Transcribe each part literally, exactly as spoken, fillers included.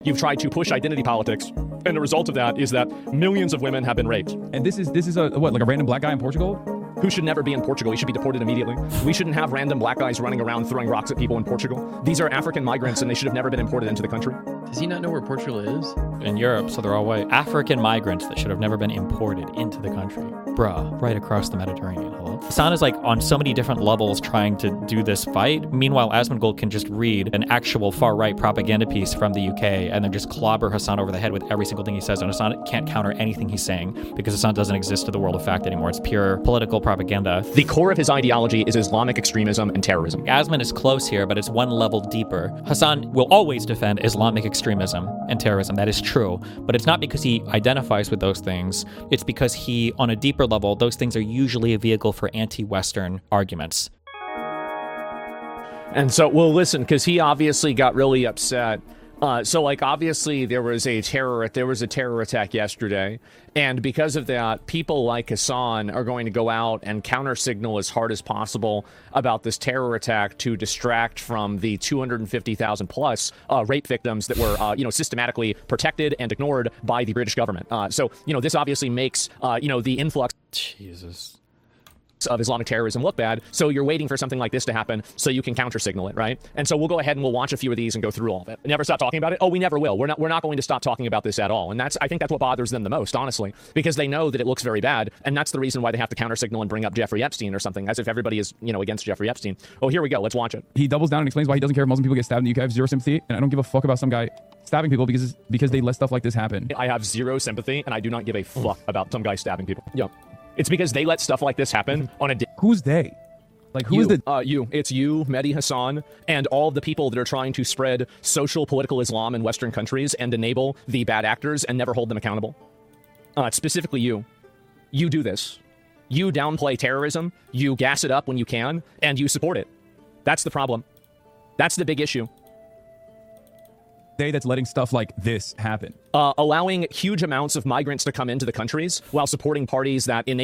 You've tried to push identity politics, and the result of that is that millions of women have been raped. And this is this is a what, like a random black guy in Portugal? Who should never be in Portugal. He should be deported immediately. We shouldn't have random black guys running around throwing rocks at people in Portugal. These are African migrants, and they should have never been imported into the country. Does he not know where Portugal is? In Europe, so they're all white. African migrants that should have never been imported into the country. Bruh, right across the Mediterranean. Hello? Hasan is like on so many different levels trying to do this fight. Meanwhile, Asmongold can just read an actual far-right propaganda piece from the U K and then just clobber Hasan over the head with every single thing he says. And Hasan can't counter anything he's saying because Hasan doesn't exist to the world of fact anymore. It's pure political propaganda. The core of his ideology is Islamic extremism and terrorism. Asmon is close here, but it's one level deeper. Hasan will always defend Islamic extremism and terrorism. That is true. But it's not because he identifies with those things. It's because he, on a deeper level, those things are usually a vehicle for anti-Western arguments. And so, well, listen, because he obviously got really upset. Uh, so, like, obviously, there was a terror there was a terror attack yesterday, and because of that, people like Hasan are going to go out and counter signal as hard as possible about this terror attack to distract from the two hundred fifty thousand plus uh, rape victims that were, uh, you know, systematically protected and ignored by the British government. Uh, so, you know, this obviously makes, uh, you know, the influx. Jesus. Of Islamic terrorism look bad, so you're waiting for something like this to happen so you can counter signal it, right? And so we'll go ahead and we'll watch a few of these and go through all of it. Never stop talking about it? Oh, we never will. We're not we're not going to stop talking about this at all. And that's I think that's what bothers them the most, honestly, because they know that it looks very bad, and that's the reason why they have to counter signal and bring up Jeffrey Epstein or something, as if everybody is, you know, against Jeffrey Epstein. Oh, here we go. Let's watch it. He doubles down and explains why he doesn't care if Muslim people get stabbed in the U K. I have zero sympathy, and I don't give a fuck about some guy stabbing people because because they let stuff like this happen. I have zero sympathy, and I do not give a fuck about some guy stabbing people. Yeah. It's because they let stuff like this happen on a day. Who's they? Like, who you, is the... Uh, you. It's you, Mehdi Hasan, and all of the people that are trying to spread social political Islam in Western countries and enable the bad actors and never hold them accountable. Uh, specifically you. You do this. You downplay terrorism, you gas it up when you can, and you support it. That's the problem. That's the big issue. That's letting stuff like this happen. Uh, allowing huge amounts of migrants to come into the countries while supporting parties that in.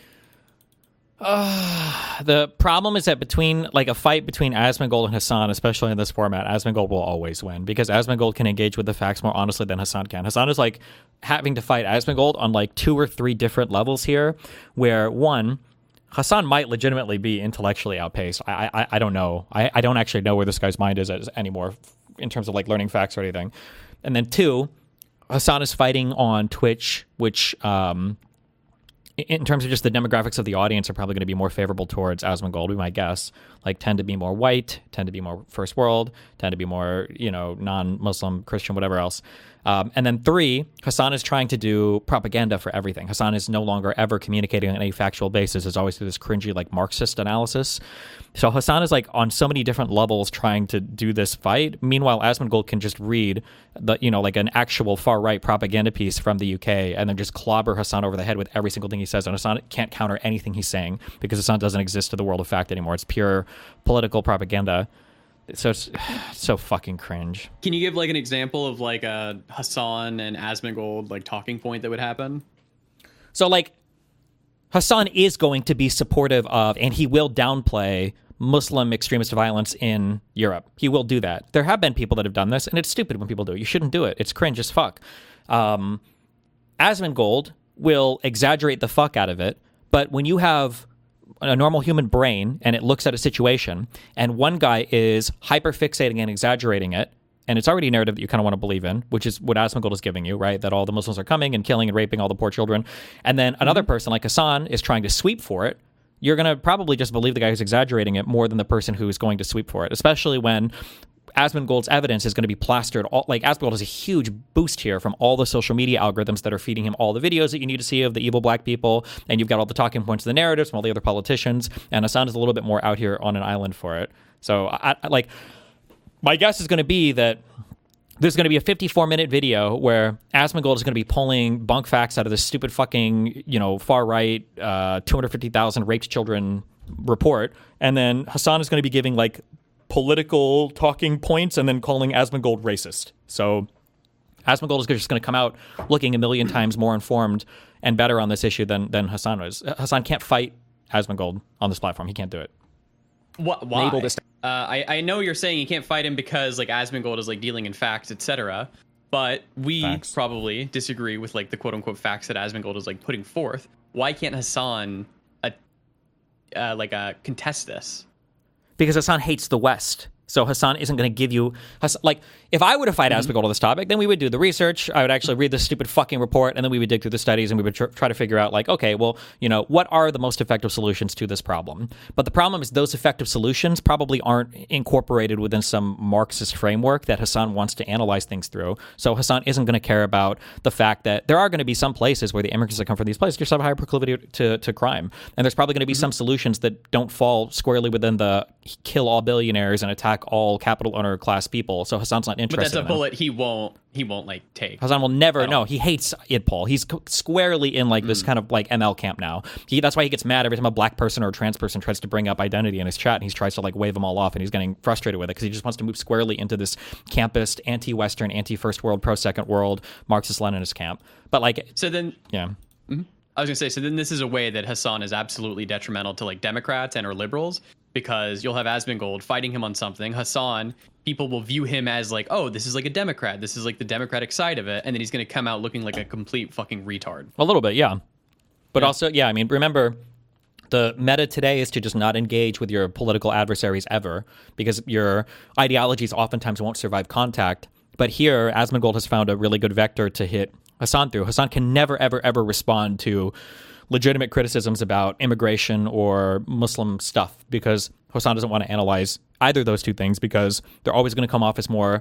Uh, the problem is that between like a fight between Asmongold and Hasan, especially in this format, Asmongold will always win because Asmongold can engage with the facts more honestly than Hasan can. Hasan is like having to fight Asmongold on like two or three different levels here, where one, Hasan might legitimately be intellectually outpaced. I I, I don't know. I, I don't actually know where this guy's mind is anymore in terms of like learning facts or anything. And then two, Hasan is fighting on Twitch, which um, in terms of just the demographics of the audience are probably going to be more favorable towards Asmongold, we might guess. Like tend to be more white, tend to be more first world, tend to be more, you know, non-Muslim, Christian, whatever else. Um, and then three, Hasan is trying to do propaganda for everything. Hasan is no longer ever communicating on any factual basis. It's always through this cringy, like, Marxist analysis. So Hasan is, like, on so many different levels trying to do this fight. Meanwhile, Asmongold can just read, the, you know, like an actual far-right propaganda piece from the U K and then just clobber Hasan over the head with every single thing he says. And Hasan can't counter anything he's saying because Hasan doesn't exist to the world of fact anymore. It's pure political propaganda. So it's so fucking cringe. Can you give like an example of like a Hasan and Asmongold like talking point that would happen? So like Hasan is going to be supportive of, and he will downplay Muslim extremist violence in Europe. He will do that. There have been people that have done this, and it's stupid when people do it. You shouldn't do it. It's cringe as fuck. Um, Asmongold will exaggerate the fuck out of it, but when you have a normal human brain and it looks at a situation and one guy is hyper fixating and exaggerating it, and it's already a narrative that you kind of want to believe in, which is what Asmongold is giving you, right? That all the Muslims are coming and killing and raping all the poor children. And then another mm-hmm. person like Hasan is trying to sweep for it. You're going to probably just believe the guy who's exaggerating it more than the person who's going to sweep for it, especially when Asmongold's evidence is going to be plastered. All, like, Asmongold has a huge boost here from all the social media algorithms that are feeding him all the videos that you need to see of the evil black people, and you've got all the talking points of the narratives from all the other politicians, and Hasan is a little bit more out here on an island for it. So, I, I, like, my guess is going to be that there's going to be a fifty-four minute video where Asmongold is going to be pulling bunk facts out of this stupid fucking, you know, far-right, uh, two hundred fifty thousand raped children report, and then Hasan is going to be giving, like, political talking points and then calling Asmongold racist. So Asmongold is just going to come out looking a million times more informed and better on this issue than than Hasan was. Hasan can't fight Asmongold on this platform. He can't do it. What? Why? Uh, I I know you're saying you can't fight him because like Asmongold is like dealing in facts, et cetera. but we Facts. probably disagree with like the quote unquote facts that Asmongold is like putting forth. Why can't Hassan uh, uh, like uh, contest this? Because Hassan hates the West. So Hassan isn't going to give you Hassan, like if I were to fight Mm-hmm. Asmongold on this topic, then we would do the research. I would actually read this stupid fucking report, and then we would dig through the studies, and we would tr- try to figure out like, okay, well, you know, what are the most effective solutions to this problem? But the problem is those effective solutions probably aren't incorporated within some Marxist framework that Hassan wants to analyze things through. So Hassan isn't going to care about the fact that there are going to be some places where the immigrants that come from these places just have a higher proclivity to, to crime, and there's probably going to be mm-hmm. some solutions that don't fall squarely within the kill all billionaires and attack all capital owner class people. So Hassan's not interested. But that's a in bullet he won't he won't like take. Hassan will never. No, he hates Idpol. He's co- squarely in like this mm. kind of like M L camp now. He that's why he gets mad every time a black person or a trans person tries to bring up identity in his chat, and he tries to like wave them all off, and he's getting frustrated with it because he just wants to move squarely into this campist, anti-Western, anti-first world, pro-second world, Marxist-Leninist camp. But like, so then, yeah. Mm-hmm. I was gonna say, so then this is a way that Hassan is absolutely detrimental to like Democrats and or liberals, because you'll have Asmongold fighting him on something. Hassan, people will view him as like, oh, this is like a Democrat. This is like the Democratic side of it. And then he's going to come out looking like a complete fucking retard. A little bit, yeah. But yeah. also, yeah, I mean, remember, the meta today is to just not engage with your political adversaries ever, because your ideologies oftentimes won't survive contact. But here, Asmongold has found a really good vector to hit Hassan through. Hassan can never, ever, ever respond to legitimate criticisms about immigration or Muslim stuff, because Hassan doesn't want to analyze either of those two things, because they're always going to come off as more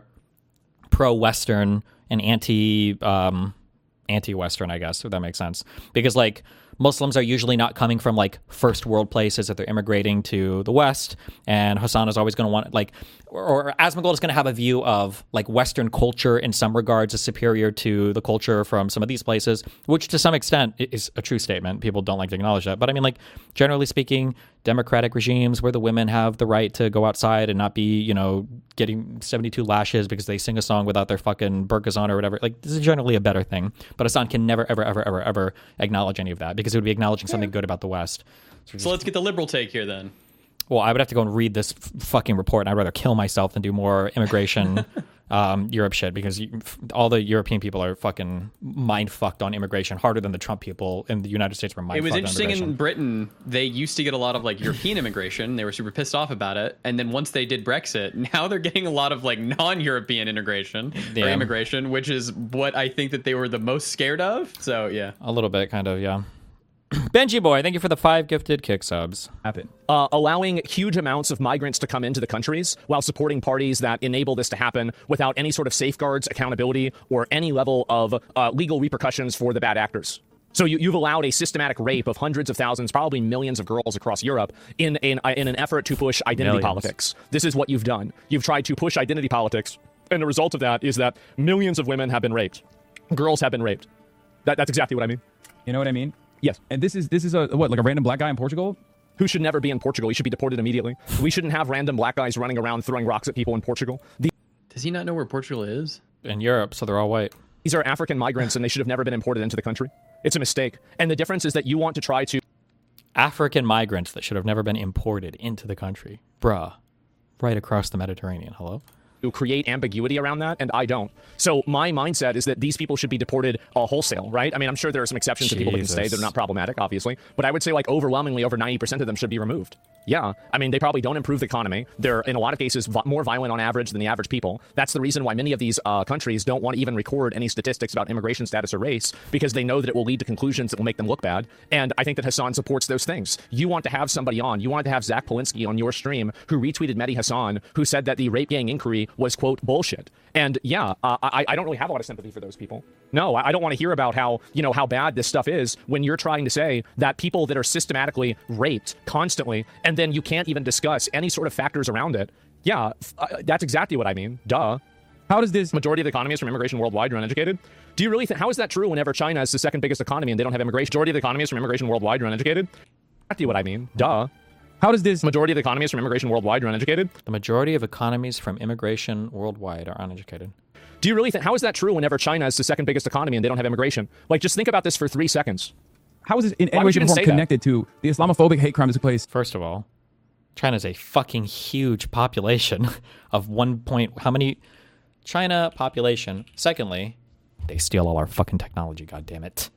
pro-Western and anti um, anti-Western, I guess, if that makes sense. Because like Muslims are usually not coming from like first world places that they're immigrating to the West, and Hassan is always going to want like, or, or Asmongold is going to have a view of like Western culture in some regards is superior to the culture from some of these places, which to some extent is a true statement. People don't like to acknowledge that, but I mean, like generally speaking, democratic regimes where the women have the right to go outside and not be, you know, getting seventy-two lashes because they sing a song without their fucking burqas on or whatever. Like this is generally a better thing, but Hassan can never, ever, ever, ever, ever acknowledge any of that, because it would be acknowledging something good about the West. So, just, so let's get the liberal take here then. Well, I would have to go and read this f- fucking report, and I'd rather kill myself than do more immigration um, Europe shit, because you, f- all the European people are fucking mind fucked on immigration harder than the Trump people in the United States were mind fucked on immigration. It was interesting in Britain, they used to get a lot of like European immigration. They were super pissed off about it. And then once they did Brexit, now they're getting a lot of like non-European integration yeah. or immigration, which is what I think that they were the most scared of. So yeah. A little bit, kind of, yeah. Benji Boy, thank you for the five gifted kick subs. Happen. Uh, allowing huge amounts of migrants to come into the countries while supporting parties that enable this to happen without any sort of safeguards, accountability, or any level of uh, legal repercussions for the bad actors. So you, you've allowed a systematic rape of hundreds of thousands, probably millions of girls across Europe in, in, in an effort to push identity millions. politics. This is what you've done. You've tried to push identity politics, and the result of that is that millions of women have been raped. Girls have been raped. That, that's exactly what I mean. You know what I mean? Yes. And this is this is a what, like a random black guy in Portugal? Who should never be in Portugal. He should be deported immediately. We shouldn't have random black guys running around throwing rocks at people in Portugal. The- Does he not know where Portugal is? In Europe, so they're all white. These are African migrants, and they should have never been imported into the country. It's a mistake. And the difference is that you want to try to... African migrants that should have never been imported into the country. Bruh. Right across the Mediterranean. Hello? create ambiguity around that, and I don't. So my mindset is that these people should be deported uh, wholesale, right? I mean, I'm sure there are some exceptions Jesus. to people that can stay that are not problematic, obviously, but I would say like overwhelmingly over ninety percent of them should be removed. Yeah, I mean, they probably don't improve the economy. They're, in a lot of cases, v- more violent on average than the average people. That's the reason why many of these uh, countries don't want to even record any statistics about immigration status or race, because they know that it will lead to conclusions that will make them look bad. And I think that Hassan supports those things. You want to have somebody on, you wanted to have Zach Polinsky on your stream who retweeted Mehdi Hassan, who said that the rape gang inquiry was, quote, bullshit. And yeah, uh, I, I don't really have a lot of sympathy for those people. No, I don't want to hear about how, you know, how bad this stuff is when you're trying to say that people that are systematically raped constantly, and then you can't even discuss any sort of factors around it. Yeah, uh, that's exactly what I mean. Duh. How does this... Majority of the economy is from immigration worldwide. You're uneducated. Do you really think... How is that true whenever China is the second biggest economy and they don't have immigration? Majority of the economy is from immigration worldwide. You're uneducated. Exactly what I mean. Duh. How does this... Majority of the economy is from immigration worldwide. You're uneducated. The majority of economies from immigration worldwide are uneducated. Do you really think... How is that true whenever China is the second biggest economy and they don't have immigration? Like, just think about this for three seconds. How is this in Why any way, would you shape, or even form say that? connected to the Islamophobic hate crime that took place? First of all, China's a fucking huge population of one point... How many... China population. Secondly, they steal all our fucking technology, God damn it.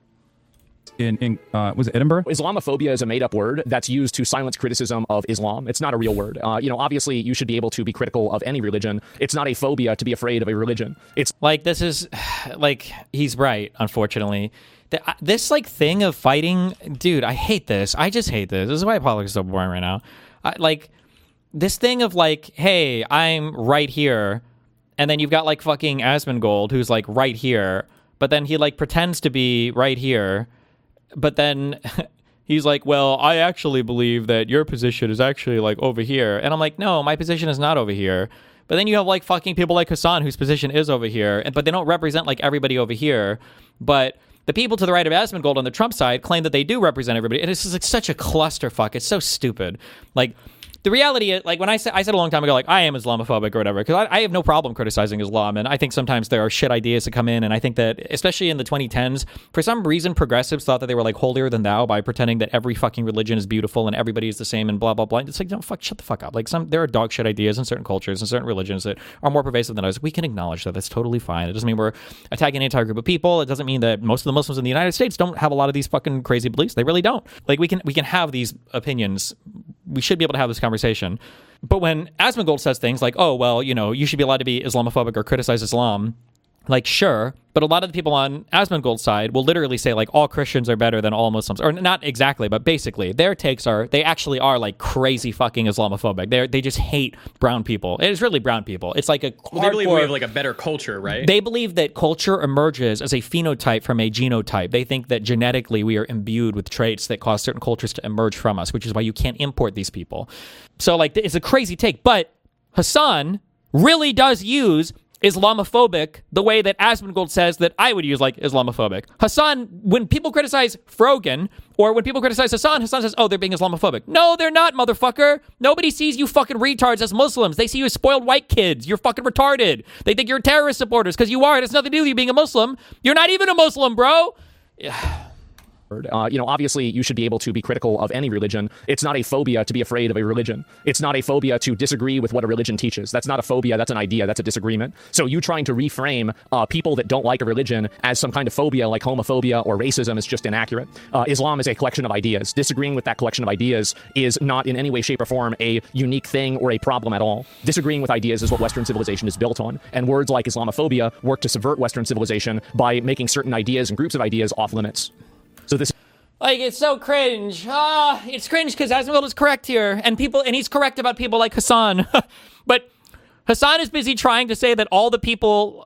In, in uh, was it Edinburgh? Islamophobia is a made-up word that's used to silence criticism of Islam. It's not a real word. Uh, you know, obviously, you should be able to be critical of any religion. It's not a phobia to be afraid of a religion. It's like this is like he's right. Unfortunately, the, this like thing of fighting, dude. I hate this. I just hate this. This is why politics is so boring right now. I, like this thing of like, hey, I'm right here, and then you've got like fucking Asmongold who's like right here, but then he like pretends to be right here. But then he's like, well, I actually believe that your position is actually like over here. And I'm like, no, my position is not over here. But then you have like fucking people like Hassan whose position is over here, and but they don't represent like everybody over here. But the people to the right of Asmongold on the Trump side claim that they do represent everybody. And it's just like such a clusterfuck. It's so stupid. Like, the reality is, like, when I said, I said a long time ago, like, I am Islamophobic or whatever, because I, I have no problem criticizing Islam, and I think sometimes there are shit ideas that come in, and I think that, especially in the twenty tens, for some reason, progressives thought that they were, like, holier than thou by pretending that every fucking religion is beautiful and everybody is the same and blah, blah, blah. It's like, no, fuck, shut the fuck up. Like, some, there are dog shit ideas in certain cultures and certain religions that are more pervasive than others. We can acknowledge that. That's totally fine. It doesn't mean we're attacking an entire group of people. It doesn't mean that most of the Muslims in the United States don't have a lot of these fucking crazy beliefs. They really don't. Like, we can, we can have these opinions. We should be able to have this conversation. But when Asmongold says things like, oh, well, you know, you should be allowed to be Islamophobic or criticize Islam, like, sure. But a lot of the people on Asmongold's side will literally say, like, all Christians are better than all Muslims. Or not exactly, but basically, their takes are, they actually are, like, crazy fucking Islamophobic. They they just hate brown people. It's really brown people. It's like a well, they believe we have, like, a better culture, right? They believe that culture emerges as a phenotype from a genotype. They think that genetically we are imbued with traits that cause certain cultures to emerge from us, which is why you can't import these people. So, like, it's a crazy take. But Hassan really does use Islamophobic the way that Asmongold says that I would use, like, Islamophobic. Hassan, when people criticize Frogan, or when people criticize Hassan, Hassan says, oh, they're being Islamophobic. No, they're not, motherfucker. Nobody sees you fucking retards as Muslims. They see you as spoiled white kids. You're fucking retarded. They think you're terrorist supporters because you are. It has nothing to do with you being a Muslim. You're not even a Muslim, bro. Yeah. Uh, you know, obviously, you should be able to be critical of any religion. It's not a phobia to be afraid of a religion. It's not a phobia to disagree with what a religion teaches. That's not a phobia. That's an idea. That's a disagreement. So you trying to reframe uh, people that don't like a religion as some kind of phobia like homophobia or racism is just inaccurate. Uh, Islam is a collection of ideas. Disagreeing with that collection of ideas is not in any way, shape, or form a unique thing or a problem at all. Disagreeing with ideas is what Western civilization is built on. And words like Islamophobia work to subvert Western civilization by making certain ideas and groups of ideas off limits. So this, like, it's so cringe. Ah, it's cringe because Asmongold is correct here, and people, and he's correct about people like Hassan. But Hassan is busy trying to say that all the people.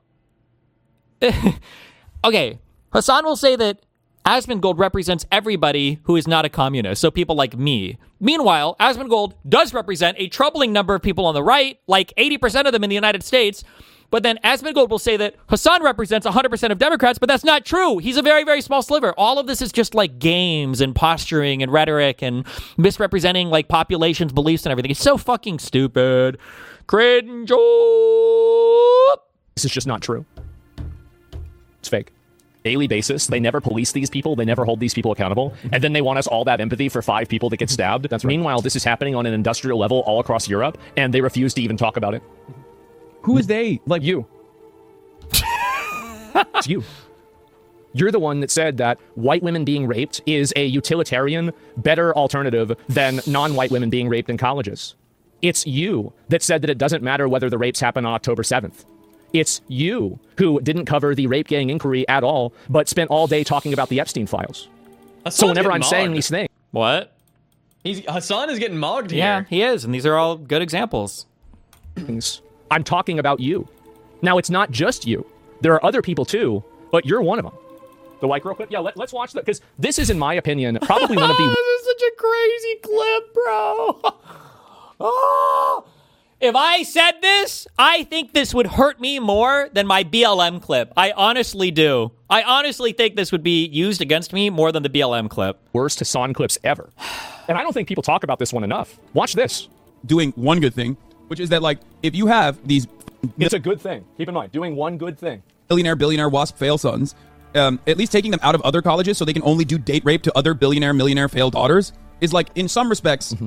Okay, Hassan will say that Asmongold represents everybody who is not a communist, so people like me. Meanwhile, Asmongold does represent a troubling number of people on the right, like eighty percent of them in the United States. But then Asmongold will say that Hassan represents one hundred percent of Democrats, but that's not true. He's a very, very small sliver. All of this is just like games and posturing and rhetoric and misrepresenting like populations' beliefs and everything. It's so fucking stupid. Cringe. This is just not true. It's fake. Daily basis. They never police these people. They never hold these people accountable. And then they want us all that empathy for five people that get stabbed. That's right. Meanwhile, this is happening on an industrial level all across Europe, and they refuse to even talk about it. Who is they? Like you. It's you. You're the one that said that white women being raped is a utilitarian, better alternative than non-white women being raped in colleges. It's you that said that it doesn't matter whether the rapes happen on October seventh. It's you who didn't cover the rape gang inquiry at all, but spent all day talking about the Epstein files. Hassan's so whenever I'm mogged. saying these things... What? He's, Hassan is getting mogged here. Yeah, he is, and these are all good examples. I'm talking about you. Now, it's not just you. There are other people too, but you're one of them. The white girl clip? Yeah, let, let's watch that, because this is, in my opinion, probably one of the... This is such a crazy clip, bro. Oh! If I said this, I think this would hurt me more than my B L M clip. I honestly do. I honestly think this would be used against me more than the B L M clip. Worst Hassan clips ever. And I don't think people talk about this one enough. Watch this. Doing one good thing, which is that, like, if you have these... It's a good thing. Keep in mind, doing one good thing. Billionaire, billionaire, WASP fail sons, um, at least taking them out of other colleges so they can only do date rape to other billionaire, millionaire failed daughters is, like, in some respects... Mm-hmm.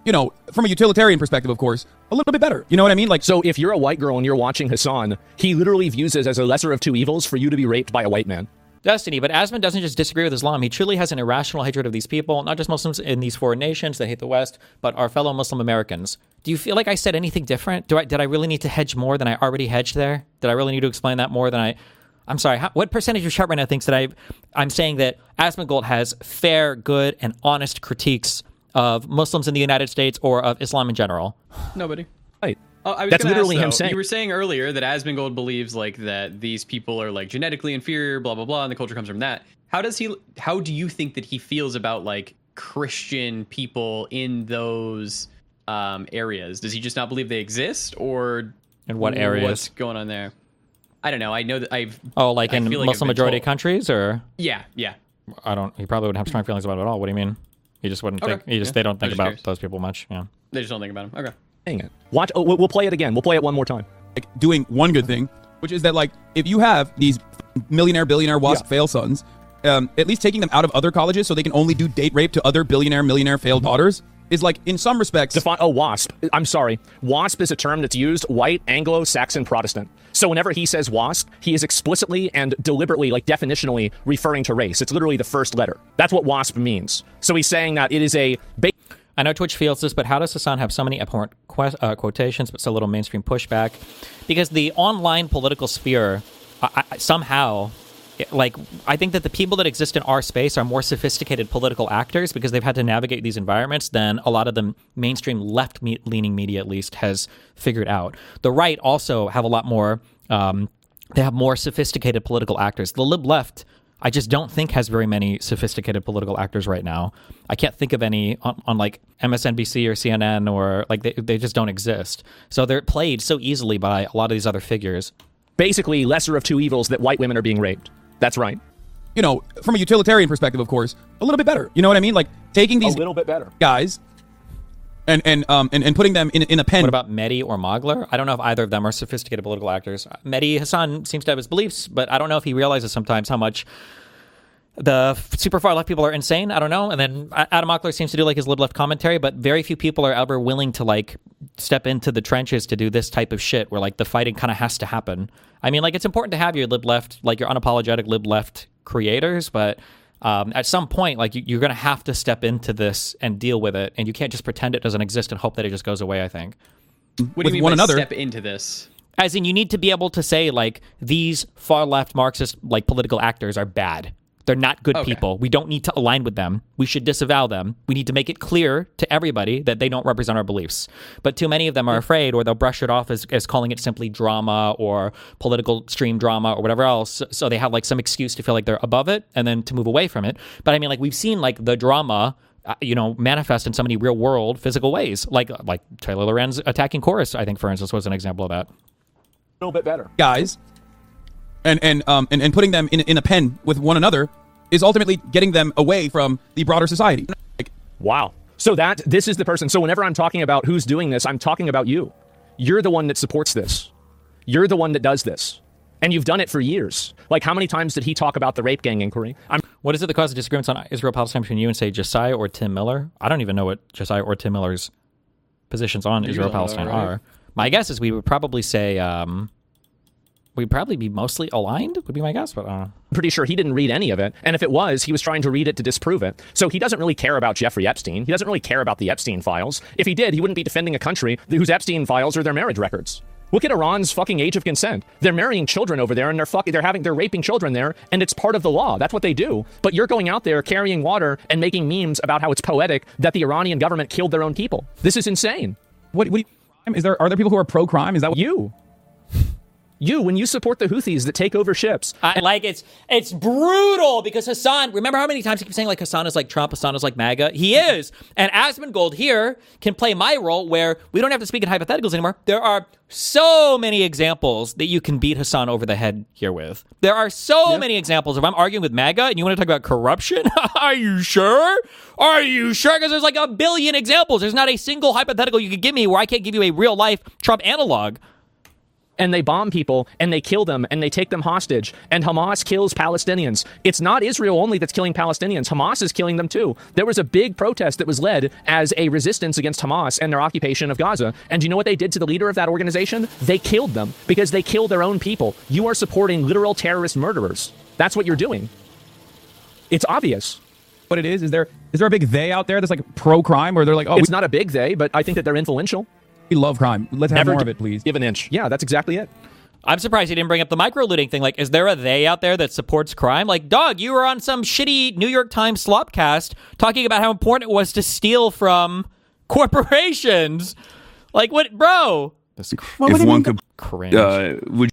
you know, from a utilitarian perspective, of course, a little bit better. You know what I mean? Like, So if you're a white girl and you're watching Hassan, he literally views it as a lesser of two evils for you to be raped by a white man. Destiny, but Asman doesn't just disagree with Islam. He truly has an irrational hatred of these people, not just Muslims in these foreign nations that hate the West, but our fellow Muslim Americans. Do you feel like I said anything different? Do I did I really need to hedge more than I already hedged there? Did I really need to explain that more than I? I'm sorry. How, what percentage of chat right now thinks that I? I'm saying that Asmongold has fair, good, and honest critiques of Muslims in the United States or of Islam in general. Nobody. Right. Oh, I was That's gonna literally ask, him though, saying. You were saying earlier that Asmongold believes like that these people are like genetically inferior, blah blah blah, and the culture comes from that. How does he? How do you think that he feels about like Christian people in those um, areas? Does he just not believe they exist, or In what areas? What's going on there? I don't know. I know that I've. Oh, like I in feel like I've Muslim been majority told- countries, or Yeah, yeah. I don't. He probably wouldn't have strong feelings about it at all. What do you mean? He just wouldn't Okay. think. He just Yeah. they don't I'm think just about curious. those people much. Yeah. They just don't think about him. Okay. Dang it. Watch. Oh, we'll we'll play it again. We'll play it one more time. like doing one good thing, which is that like if you have these millionaire, billionaire, wasp Yeah. fail sons, um, at least taking them out of other colleges so they can only do date rape to other billionaire, millionaire failed daughters is like in some respects. Define. Oh, WASP. I'm sorry. WASP is a term that's used white, Anglo-Saxon, Protestant. So whenever he says WASP, he is explicitly and deliberately, like definitionally, referring to race. It's literally the first letter. That's what WASP means. So he's saying that it is a. Ba- I know Twitch feels this, but how does Hassan have so many abhorrent que- uh, quotations but so little mainstream pushback? Because the online political sphere I, I, somehow, it- like, I think that the people that exist in our space are more sophisticated political actors because they've had to navigate these environments than a lot of the mainstream left-leaning media, at least, has figured out. The right also have a lot more. Um, they have more sophisticated political actors. The lib left, I just don't think has very many sophisticated political actors right now. I can't think of any on, on like M S N B C or C N N or like they, they just don't exist. So they're played so easily by a lot of these other figures. basically, lesser of two evils that white women are being raped. That's right. You know, from a utilitarian perspective, of course, a little bit better. You know what I mean? Like taking these little bit better. guys and and um and, and putting them in in a pen. What about Mehdi or Mogler? I don't know if either of them are sophisticated political actors. Mehdi Hassan seems to have his beliefs, but I don't know if he realizes sometimes how much the super far left people are insane. I don't know. And then Adam Mockler seems to do like his lib left commentary, but very few people are ever willing to like step into the trenches to do this type of shit where like the fighting kind of has to happen. I mean, like it's important to have your lib left, like your unapologetic lib left creators, but um, at some point, like you, you're going to have to step into this and deal with it. And you can't just pretend it doesn't exist and hope that it just goes away, I think. What With do you mean one by another. step into this? As in, you need to be able to say, like, these far left Marxist, like, political actors are bad. They're not good Okay. people. We don't need to align with them. We should disavow them. We need to make it clear to everybody that they don't represent our beliefs. But too many of them are afraid, or they'll brush it off as, as calling it simply drama or political stream drama or whatever else. So they have, like, some excuse to feel like they're above it and then to move away from it. But I mean, like, we've seen, like, the drama Uh, you know, manifest in so many real world physical ways, like like Taylor Lorenz attacking Chorus, I think, for instance, was an example of that. A little bit better. guys and and um and, and putting them in in a pen with one another is ultimately getting them away from the broader society. Like, Wow. So that this is the person. So whenever I'm talking about who's doing this, I'm talking about you. You're the one that supports this. You're the one that does this. And you've done it for years. Like, how many times did he talk about the rape gang inquiry? I'm What is it that causes disagreements on Israel-Palestine between you and, say, Josiah or Tim Miller? I don't even know what Josiah or Tim Miller's positions on You Israel-Palestine don't know, right? are. My guess is we would probably say, um, we'd probably be mostly aligned, would be my guess, but I don't know. pretty sure he didn't read any of it. And if it was, he was trying to read it to disprove it. So he doesn't really care about Jeffrey Epstein. He doesn't really care about the Epstein files. If he did, he wouldn't be defending a country whose Epstein files are their marriage records. Look at Iran's fucking age of consent. They're marrying children over there, and they're fucking, they're having, they're raping children there, and it's part of the law. That's what they do. But you're going out there carrying water and making memes about how it's poetic that the Iranian government killed their own people. This is insane. what what do you, is there are there people who are pro crime? Is that what You, you, when you support the Houthis that take over ships, I, like it's it's brutal because Hassan. Remember how many times he keeps saying like Hassan is like Trump, Hassan is like MAGA. He is, and Asmongold here can play my role where we don't have to speak in hypotheticals anymore. There are so many examples that you can beat Hassan over the head here with. There are so many examples. If I'm arguing with MAGA and you want to talk about corruption, are you sure? Are you sure? Because there's like a billion examples. There's not a single hypothetical you could give me where I can't give you a real life Trump analog. and they bomb people and they kill them and they take them hostage, and Hamas kills Palestinians. It's not Israel only that's killing Palestinians. Hamas is killing them too. There was a big protest that was led as a resistance against Hamas and their occupation of Gaza. And do you know what they did to the leader of that organization? They killed them because they killed their own people. You are supporting literal terrorist murderers. That's what you're doing. It's obvious. What it is, is there is there a big they out there that's like pro-crime, or they're like, oh, It's we, not a big they, but I think that they're influential. we love crime. Let's have Never more gi- of it, please. Give an inch. Yeah, that's exactly it. I'm surprised he didn't bring up the micro-looting thing. Like, is there a they out there that supports crime? Like, dog, you were on some shitty New York Times slopcast talking about how important it was to steal from corporations. Like, what, bro? That's If one could, Cringe. uh, would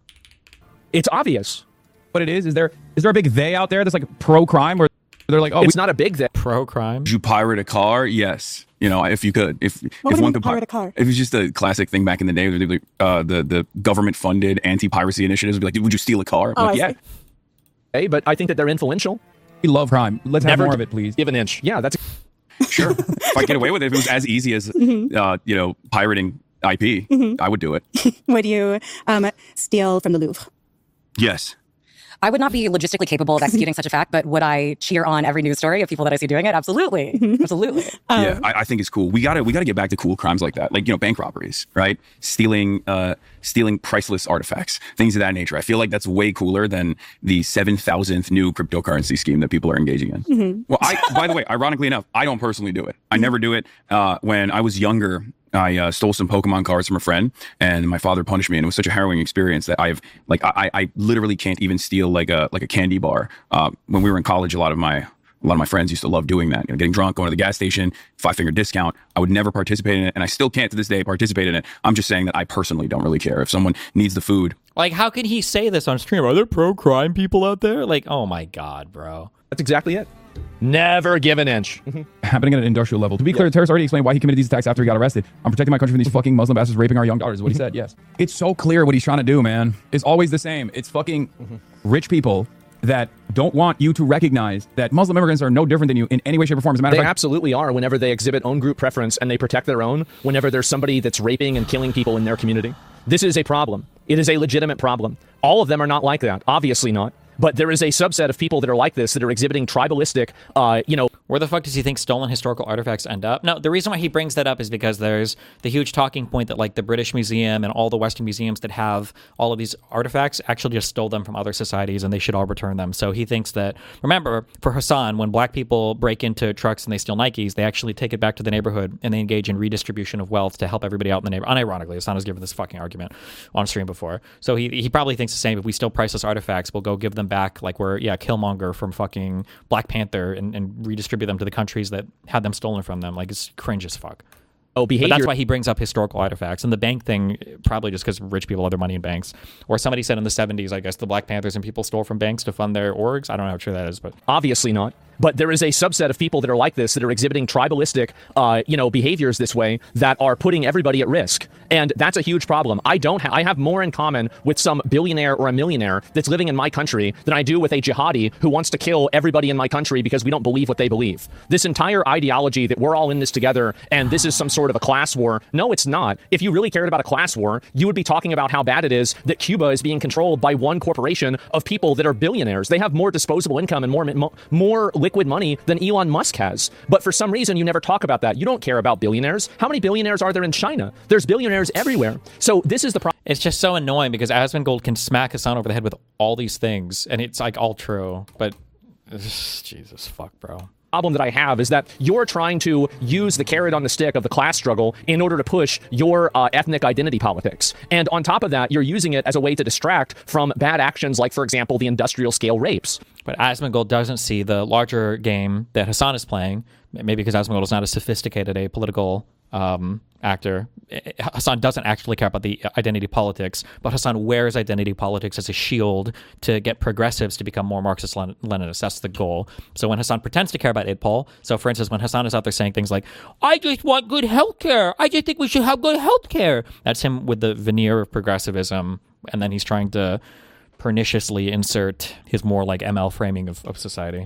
It's obvious. what it is, is there is there a big they out there that's like pro-crime, or they're like, oh, It's we, not a big they. Pro-crime? you pirate a car? Yes. You know, if you could, if What if would it one mean could pirate pi- a car? If it was just a classic thing back in the day, where they'd be like, uh, the the government funded anti piracy initiatives would be like, would you steal a car? I'm Oh, like, I yeah, see. Hey, but I think that they're influential. we love crime. Let's have Never more gi- of it, please. Give an inch. Yeah, that's sure. If I get away with it, if it was as easy as uh, you know, pirating I P, I would do it. Would you um, steal from the Louvre? Yes. I would not be logistically capable of executing such a fact, but would I cheer on every news story of people that I see doing it? Absolutely. Absolutely. yeah, I, I think it's cool. We gotta we gotta get back to cool crimes like that, like, you know, bank robberies, right? Stealing uh, stealing priceless artifacts, things of that nature. I feel like that's way cooler than the seven thousandth new cryptocurrency scheme that people are engaging in. Well, I by the way, ironically enough, I don't personally do it. I never do it. Uh, when I was younger, I uh, stole some Pokemon cards from a friend, and my father punished me, and it was such a harrowing experience that I've like I, I literally can't even steal like a like a candy bar. Uh, when we were in college, a lot of my a lot of my friends used to love doing that, you know, getting drunk, going to the gas station, five finger discount. I would never participate in it, and I still can't to this day participate in it. I'm just saying that I personally don't really care if someone needs the food. Like, how can he say this on stream? Are there pro-crime people out there? Like, oh my God, bro. that's exactly it. Never give an inch. Happening at an industrial level. To be clear, the terrorist already explained why he committed these attacks after he got arrested. I'm protecting my country from these fucking Muslim bastards raping our young daughters, is what he said, yes. It's so clear what he's trying to do, man. It's always the same. It's fucking rich people that don't want you to recognize that Muslim immigrants are no different than you in any way, shape, or form. As a matter They of fact, absolutely are whenever they exhibit own group preference and they protect their own, whenever there's somebody that's raping and killing people in their community. This is a problem. It is a legitimate problem. All of them are not like that. Obviously not. But there is a subset of people that are like this, that are exhibiting tribalistic, uh, you know, Where the fuck does he think stolen historical artifacts end up? No, the reason why he brings that up is because there's the huge talking point that like the British Museum and all the Western museums that have all of these artifacts actually just stole them from other societies and they should all return them. So he thinks that, remember, for Hassan, when black people break into trucks and they steal Nikes, they actually take it back to the neighborhood and they engage in redistribution of wealth to help everybody out in the neighborhood. Unironically, Hassan has given this fucking argument on stream before. So he, he probably thinks the same. If we steal priceless artifacts, we'll go give them back like we're, yeah, Killmonger from fucking Black Panther and, and redistribute them to the countries that had them stolen from them. Like, it's cringe as fuck. oh, behavior. But that's why he brings up historical artifacts. And the bank thing, probably just because rich people have their money in banks. Or somebody said in the seventies, I guess, the Black Panthers and people stole from banks to fund their orgs. I don't know how true that is, but... Obviously not. But there is a subset of people that are like this, that are exhibiting tribalistic, uh, you know, behaviors this way, that are putting everybody at risk. And that's a huge problem. I don't ha- I have more in common with some billionaire or a millionaire that's living in my country than I do with a jihadi who wants to kill everybody in my country because we don't believe what they believe. This entire ideology that we're all in this together and this is some sort of a class war. No, it's not. If you really cared about a class war, you would be talking about how bad it is that Cuba is being controlled by one corporation of people that are billionaires. They have more disposable income and more more liquid money than Elon Musk has. But for some reason, you never talk about that. You don't care about billionaires. How many billionaires are there in China? There's billionaires everywhere. So this is the problem. It's just so annoying because Asmongold can smack Hassan over the head with all these things, and it's like all true. But Jesus fuck, bro. Problem that I have is that you're trying to use the carrot on the stick of the class struggle in order to push your uh, ethnic identity politics. And on top of that, you're using it as a way to distract from bad actions like, for example, the industrial scale rapes. But Asmongold doesn't see the larger game that Hassan is playing, maybe because Asmongold is not as sophisticated a political um, actor. Hassan doesn't actually care about the identity politics, but Hassan wears identity politics as a shield to get progressives to become more Marxist-Leninists. That's the goal. So when Hassan pretends to care about I D P O L, so for instance, when Hassan is out there saying things like, I just want good healthcare, I just think we should have good healthcare, that's him with the veneer of progressivism, and then he's trying to perniciously insert his more like M L framing of, of society.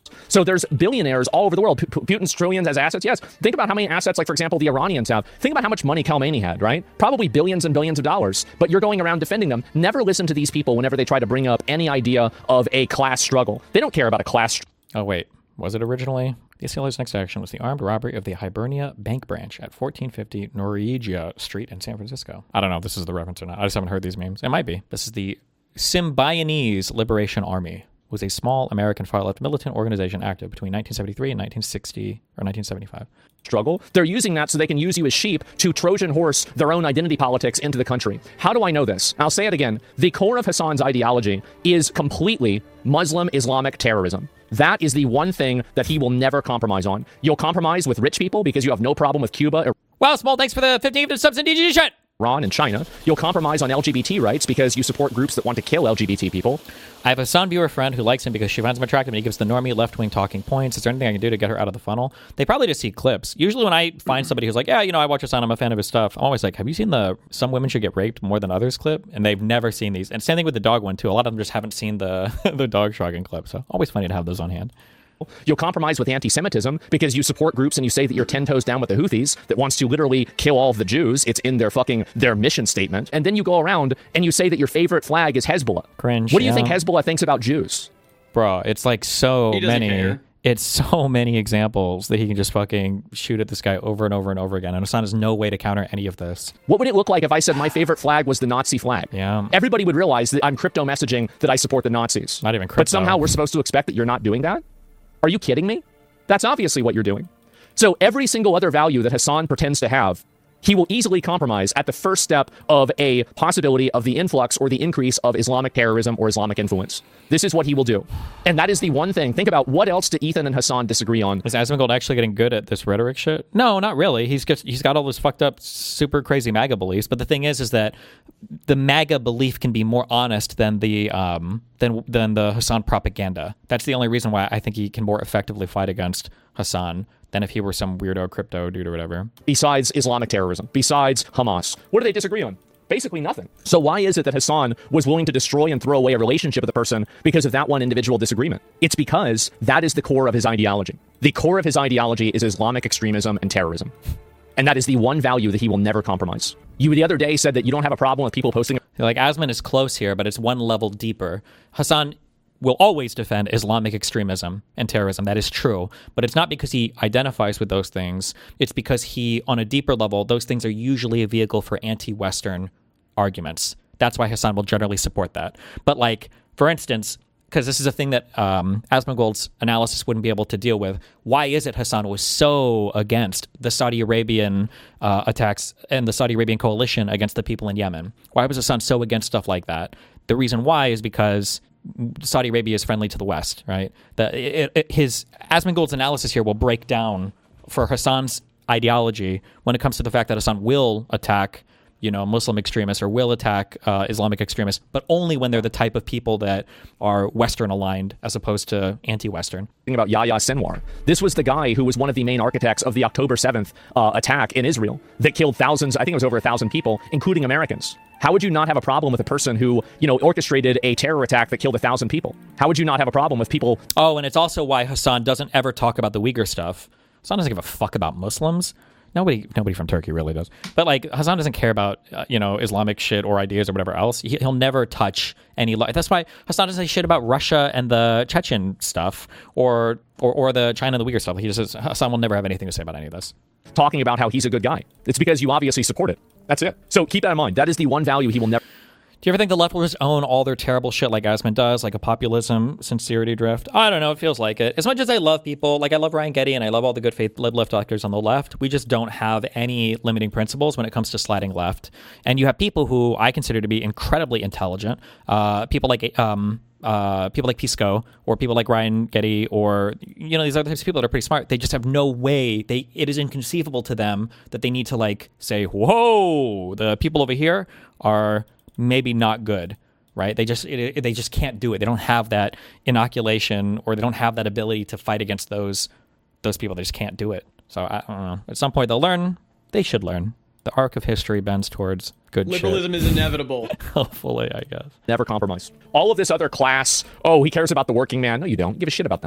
So there's billionaires all over the world. P- Putin's trillions as assets. Yes. Think about how many assets, like, for example, the Iranians have. Think about how much money Khamenei had, right? Probably billions and billions of dollars. But you're going around defending them. Never listen to these people whenever they try to bring up any idea of a class struggle. They don't care about a class struggle. Oh, wait. Was it originally? The A C L U's next action was the armed robbery of the Hibernia Bank Branch at fourteen fifty Norwegia Street in San Francisco. I don't know if this is the reference or not. I just haven't heard these memes. It might be. This is the Symbionese Liberation Army. Was a small American far-left militant organization active between nineteen seventy-three and nineteen sixty or nineteen seventy-five. Struggle. They're using that so they can use you as sheep to Trojan horse their own identity politics into the country. How do I know this? I'll say it again. The core of Hassan's ideology is completely Muslim Islamic terrorism. That is the one thing that he will never compromise on. You'll compromise with rich people because you have no problem with Cuba. Wow, Small, thanks for the fifteen subs in D G chat. Iran and China. You'll compromise on L G B T rights because you support groups that want to kill L G B T people. I have a Hassan viewer friend who likes him because she finds him attractive and he gives the normie left-wing talking points. Is there anything I can do to get her out of the funnel? They probably just see clips. Usually when I find somebody who's like, yeah, you know, I watch Hassan, I'm a fan of his stuff, I'm always like, have you seen the Some Women Should Get Raped More Than Others clip? And they've never seen these. And same thing with the dog one, too. A lot of them just haven't seen the, the dog shrugging clip. So always funny to have those on hand. You'll compromise with anti-Semitism because you support groups and you say that you're ten toes down with the Houthis that wants to literally kill all of the Jews. It's in their fucking, their mission statement. And then you go around and you say that your favorite flag is Hezbollah. Cringe. What do you yeah. think Hezbollah thinks about Jews? Bro, it's like so He doesn't many. care. It's so many examples that he can just fucking shoot at this guy over and over and over again. And Hassan has no way to counter any of this. What would it look like if I said my favorite flag was the Nazi flag? Yeah. Everybody would realize that I'm crypto messaging that I support the Nazis. Not even crypto. But somehow we're supposed to expect that you're not doing that? Are you kidding me? That's obviously what you're doing. So every single other value that Hassan pretends to have, he will easily compromise at the first step of a possibility of the influx or the increase of Islamic terrorism or Islamic influence. This is what he will do. And that is the one thing. Think about what else do Ethan and Hassan disagree on. Is Asmongold actually getting good at this rhetoric shit? No, not really. He's just, he's got all this fucked up, super crazy MAGA beliefs. But the thing is, is that the MAGA belief can be more honest than the um than than the Hassan propaganda. That's the only reason why I think he can more effectively fight against Hassan than if he were some weirdo crypto dude or whatever. Besides Islamic terrorism, besides Hamas, what do they disagree on? Basically nothing. So why is it that Hassan was willing to destroy and throw away a relationship with a person because of that one individual disagreement? It's because that is the core of his ideology. The core of his ideology is Islamic extremism and terrorism. And that is the one value that he will never compromise. You the other day said that you don't have a problem with people posting. Like, Asman is close here, but it's one level deeper. Hassan will always defend Islamic extremism and terrorism. That is true. But it's not because he identifies with those things. It's because he, on a deeper level, those things are usually a vehicle for anti-Western arguments. That's why Hassan will generally support that. But, like, for instance, because this is a thing that um, Asmongold's analysis wouldn't be able to deal with. Why is it Hassan was so against the Saudi Arabian uh, attacks and the Saudi Arabian coalition against the people in Yemen? Why was Hassan so against stuff like that? The reason why is because Saudi Arabia is friendly to the West, right? The, it, it, his Asmongold's analysis here will break down for Hassan's ideology when it comes to the fact that Hassan will attack, you know, Muslim extremists or will attack uh, Islamic extremists, but only when they're the type of people that are Western aligned as opposed to anti-Western. Think about Yahya Sinwar. This was the guy who was one of the main architects of the October seventh uh, attack in Israel that killed thousands, I think it was over a thousand people, including Americans. How would you not have a problem with a person who, you know, orchestrated a terror attack that killed a thousand people? How would you not have a problem with people? Oh, and it's also why Hassan doesn't ever talk about the Uyghur stuff. Hassan doesn't give a fuck about Muslims. Nobody, nobody from Turkey really does. But like Hassan doesn't care about uh, you know Islamic shit or ideas or whatever else. He, he'll never touch any. Lo- That's why Hassan doesn't say shit about Russia and the Chechen stuff or or or the China and the Uyghur stuff. He just says Hassan will never have anything to say about any of this. Talking about how he's a good guy. It's because you obviously support it. That's it. So keep that in mind. That is the one value he will never. Do you ever think the left will just own all their terrible shit like Asman does, like a populism, sincerity drift? I don't know. It feels like it. As much as I love people, like I love Ryan Getty and I love all the good faith left actors on the left, we just don't have any limiting principles when it comes to sliding left. And you have people who I consider to be incredibly intelligent, uh, people like um, uh, people like Pisco or people like Ryan Getty or, you know, these other types of people that are pretty smart. They just have no way. They It is inconceivable to them that they need to like say, whoa, the people over here are maybe not good, right? They just it, it, they just can't do it. They don't have that inoculation, or they don't have that ability to fight against those those people. They just can't do it. So I don't know. At some point they'll learn. They should learn. The arc of history bends towards good Liberalism shit. is inevitable. Hopefully, I guess. Never compromise. All of this other class, oh, he cares about the working man. No, you don't. Give a shit about them.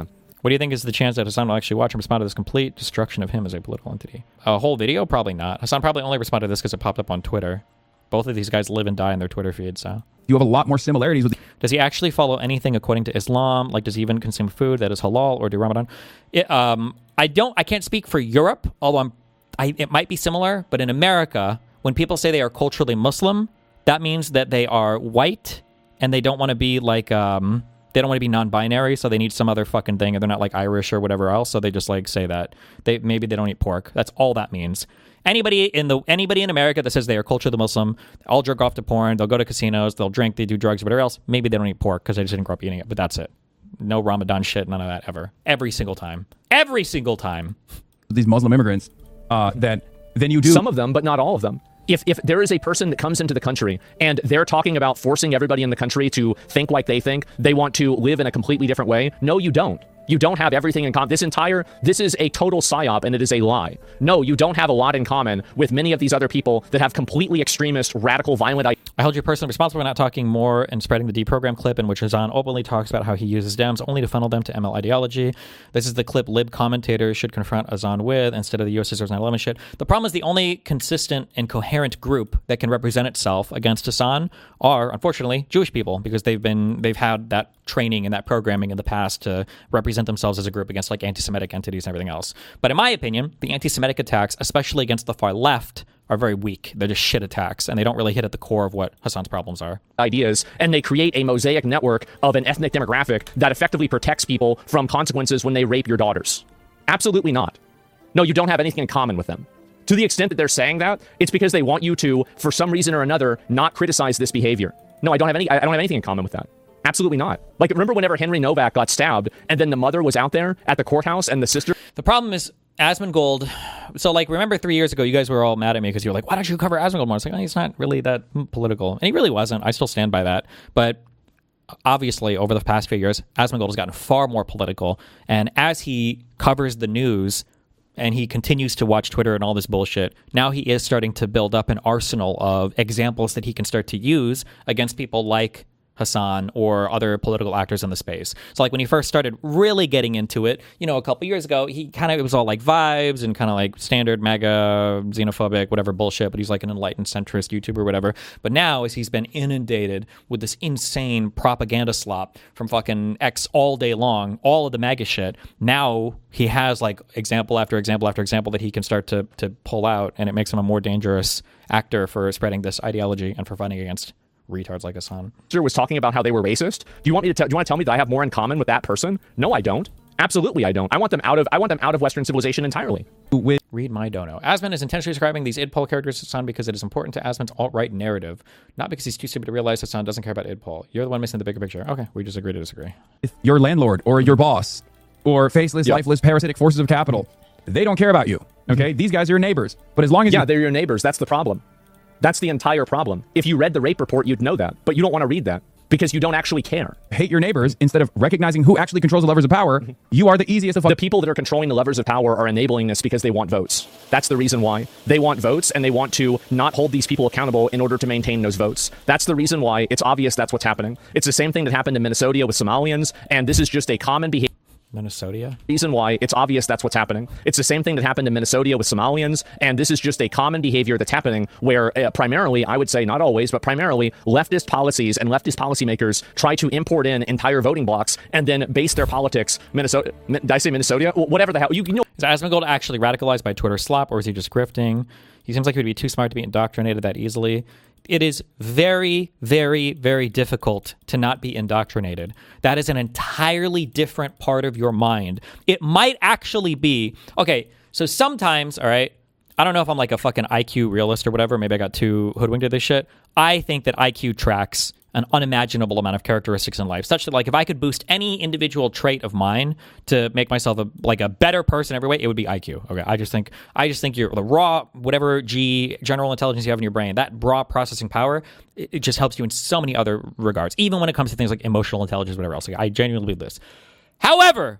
What do you think is the chance that Hasan will actually watch and respond to this complete destruction of him as a political entity? A whole video? Probably not. Hasan probably only responded to this because it popped up on Twitter. Both of these guys live and die in their Twitter feed, so. You have a lot more similarities with. Does he actually follow anything according to Islam? Like, does he even consume food that is halal or do Ramadan? It, um, I don't. I can't speak for Europe, although I'm. I, it might be similar, but in America, when people say they are culturally Muslim, that means that they are white and they don't want to be like. Um, they don't want to be non-binary, so they need some other fucking thing, and they're not like Irish or whatever else. So they just like say that they maybe they don't eat pork. That's all that means. Anybody in the anybody in America that says they are culturally Muslim, all jerk off to porn, they'll go to casinos, they'll drink, they do drugs, whatever else. Maybe they don't eat pork because they just didn't grow up eating it, but that's it. No Ramadan shit, none of that ever. Every single time. Every single time. These Muslim immigrants, uh, that then you do. Some of them, but not all of them. If if there is a person that comes into the country and they're talking about forcing everybody in the country to think like they think, they want to live in a completely different way, no, you don't. You don't have everything in common. This entire, this is a total psyop and it is a lie. No, you don't have a lot in common with many of these other people that have completely extremist, radical, violent ideas. I hold you personally responsible for not talking more and spreading the deprogram clip in which Hasan openly talks about how he uses Dems only to funnel them to M L ideology. This is the clip lib commentators should confront Hasan with instead of the U S deserves nine eleven shit. The problem is the only consistent and coherent group that can represent itself against Hasan are, unfortunately, Jewish people, because they've been they've had that training and that programming in the past to represent themselves as a group against like anti-Semitic entities and everything else. But in my opinion, the anti-Semitic attacks, especially against the far left, are very weak. They're just shit attacks, and they don't really hit at the core of what Hasan's problems are. Ideas, and they create a mosaic network of an ethnic demographic that effectively protects people from consequences when they rape your daughters. Absolutely not. No, you don't have anything in common with them. To the extent that they're saying that, it's because they want you to, for some reason or another, not criticize this behavior. No, I don't have any. I don't have anything in common with that. Absolutely not. Like, remember whenever Henry Novak got stabbed, and then the mother was out there at the courthouse, and the sister. The problem is Asmongold. So, like, remember three years ago, you guys were all mad at me because you were like, "Why don't you cover Asmongold more?" It's like, oh, he's not really that political, and he really wasn't. I still stand by that, but. Obviously, over the past few years, Asmongold has gotten far more political, and as he covers the news and he continues to watch Twitter and all this bullshit, now he is starting to build up an arsenal of examples that he can start to use against people like Hasan or other political actors in the space. So like when he first started really getting into it, you know, a couple years ago, he kind of, it was all like vibes and kind of like standard MAGA, xenophobic, whatever bullshit, but he's like an enlightened centrist YouTuber or whatever. But now as he's been inundated with this insane propaganda slop from fucking X all day long, all of the MAGA shit, now he has like example after example after example that he can start to to pull out, and it makes him a more dangerous actor for spreading this ideology and for fighting against retards like Hasan. Was talking about how they were racist. Do you want me to tell? Do you want to tell me that I have more in common with that person? No, I don't. Absolutely, I don't. I want them out of. I want them out of Western civilization entirely. With Read my dono. Asmon is intentionally describing these idpol characters to Hasan because it is important to Asmon's alt-right narrative, not because he's too stupid to realize Hasan doesn't care about idpol. You're the one missing the bigger picture. Okay, we just agree to disagree. your landlord or your boss or faceless, Yep. lifeless, parasitic forces of capital, they don't care about you. Okay, these guys are your neighbors. But as long as Yeah, you they're your neighbors. That's the problem. That's the entire problem. If you read the rape report, you'd know that, but you don't want to read that because you don't actually care. hate your neighbors instead of recognizing who actually controls the levers of power, you are the easiest of The people that are controlling the levers of power are enabling this because they want votes. That's the reason why. They want votes, and they want to not hold these people accountable in order to maintain those votes. That's the reason why. It's obvious that's what's happening. It's the same thing that happened in Minnesota with Somalians, and this is just a common behavior. Minnesota? Reason why it's obvious that's what's happening. It's the same thing that happened in Minnesota with Somalians, and this is just a common behavior that's happening where uh, primarily, I would say not always, but primarily leftist policies and leftist policymakers try to import in entire voting blocks and then base their politics. Minnesota? Did I say Minnesota? Whatever the hell. You, you know. Is Asmongold actually radicalized by Twitter slop, or is he just grifting? He seems like he would be too smart to be indoctrinated that easily. It is very, very, very difficult to not be indoctrinated. That is an entirely different part of your mind. It might actually be, okay, so sometimes, all right, I don't know if I'm like a fucking I Q realist or whatever. Maybe I got too hoodwinked to this shit. I think that I Q tracks an unimaginable amount of characteristics in life, such that like if I could boost any individual trait of mine to make myself a, like a better person every way, it would be I Q. Okay, I just think I just think you're the raw whatever G general intelligence you have in your brain, that raw processing power, it, it just helps you in so many other regards, even when it comes to things like emotional intelligence, whatever else. Like, I genuinely believe this. However,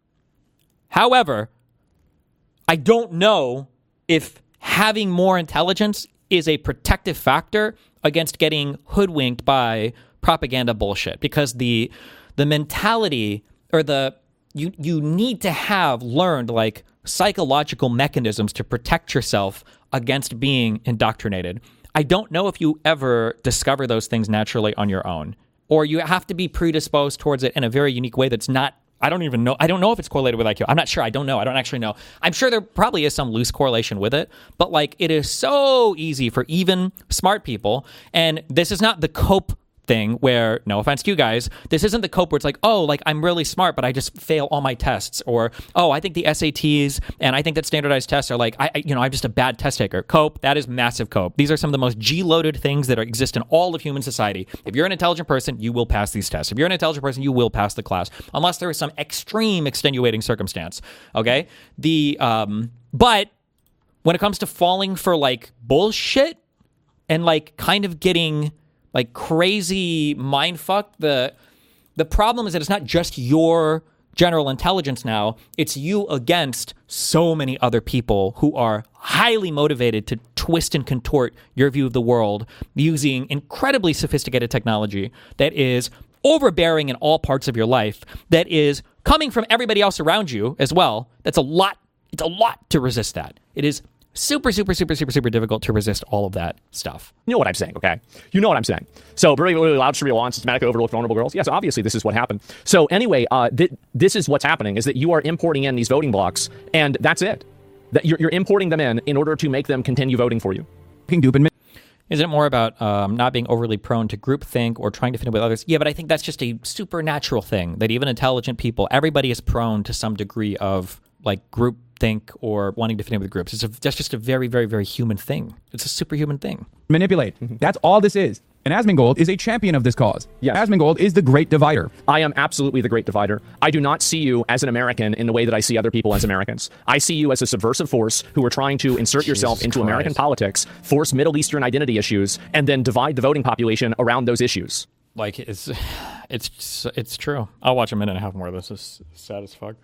however, I don't know if having more intelligence is a protective factor against getting hoodwinked by propaganda bullshit, because the the mentality or the you you need to have learned like psychological mechanisms to protect yourself against being indoctrinated. I don't know if you ever discover those things naturally on your own, or you have to be predisposed towards it in a very unique way that's not, I don't even know. I don't know if it's correlated with I Q. I'm not sure. I don't know. I don't actually know. I'm sure there probably is some loose correlation with it, but like it is so easy for even smart people. And this is not the cope thing where, no offense to you guys, this isn't the cope where it's like, oh, like I'm really smart, but I just fail all my tests, or oh, I think the S A Ts and I think that standardized tests are like, I, I you know, I'm just a bad test taker. Cope, that is massive cope. These are some of the most G-loaded things that are, exist in all of human society. If you're an intelligent person, you will pass these tests. If you're an intelligent person, you will pass the class, unless there is some extreme extenuating circumstance. Okay, the um, but when it comes to falling for like bullshit and like kind of getting like crazy mind fuck. The the problem is that it's not just your general intelligence now. It's you against so many other people who are highly motivated to twist and contort your view of the world using incredibly sophisticated technology that is overbearing in all parts of your life, that is coming from everybody else around you as well. That's a lot. It's a lot to resist that. It is super, super, super, super, super difficult to resist all of that stuff. You know what I'm saying, okay? You know what I'm saying. So, very, really loud, shrill, on systematically overlooked vulnerable girls. Yes, obviously, this is what happened. So, anyway, uh, th- this is what's happening, is that you are importing in these voting blocks, and that's it. That you're, you're importing them in in order to make them continue voting for you. Isn't it more about um, not being overly prone to groupthink or trying to fit in with others? Yeah, but I think that's just a supernatural thing, that even intelligent people, everybody is prone to some degree of, like, group think or wanting to fit in with groups. It's a, that's just a very, very, very human thing. It's a superhuman thing. Manipulate. Mm-hmm. That's all this is. And Asmongold is a champion of this cause. Yes. Asmongold is the great divider. I am absolutely the great divider. I do not see you as an American in the way that I see other people as Americans. I see you as a subversive force who are trying to insert Jesus yourself into Christ. American politics, force Middle Eastern identity issues, and then divide the voting population around those issues. Like, it's it's it's true. I'll watch a minute and a half more of this. It's sad as fuck.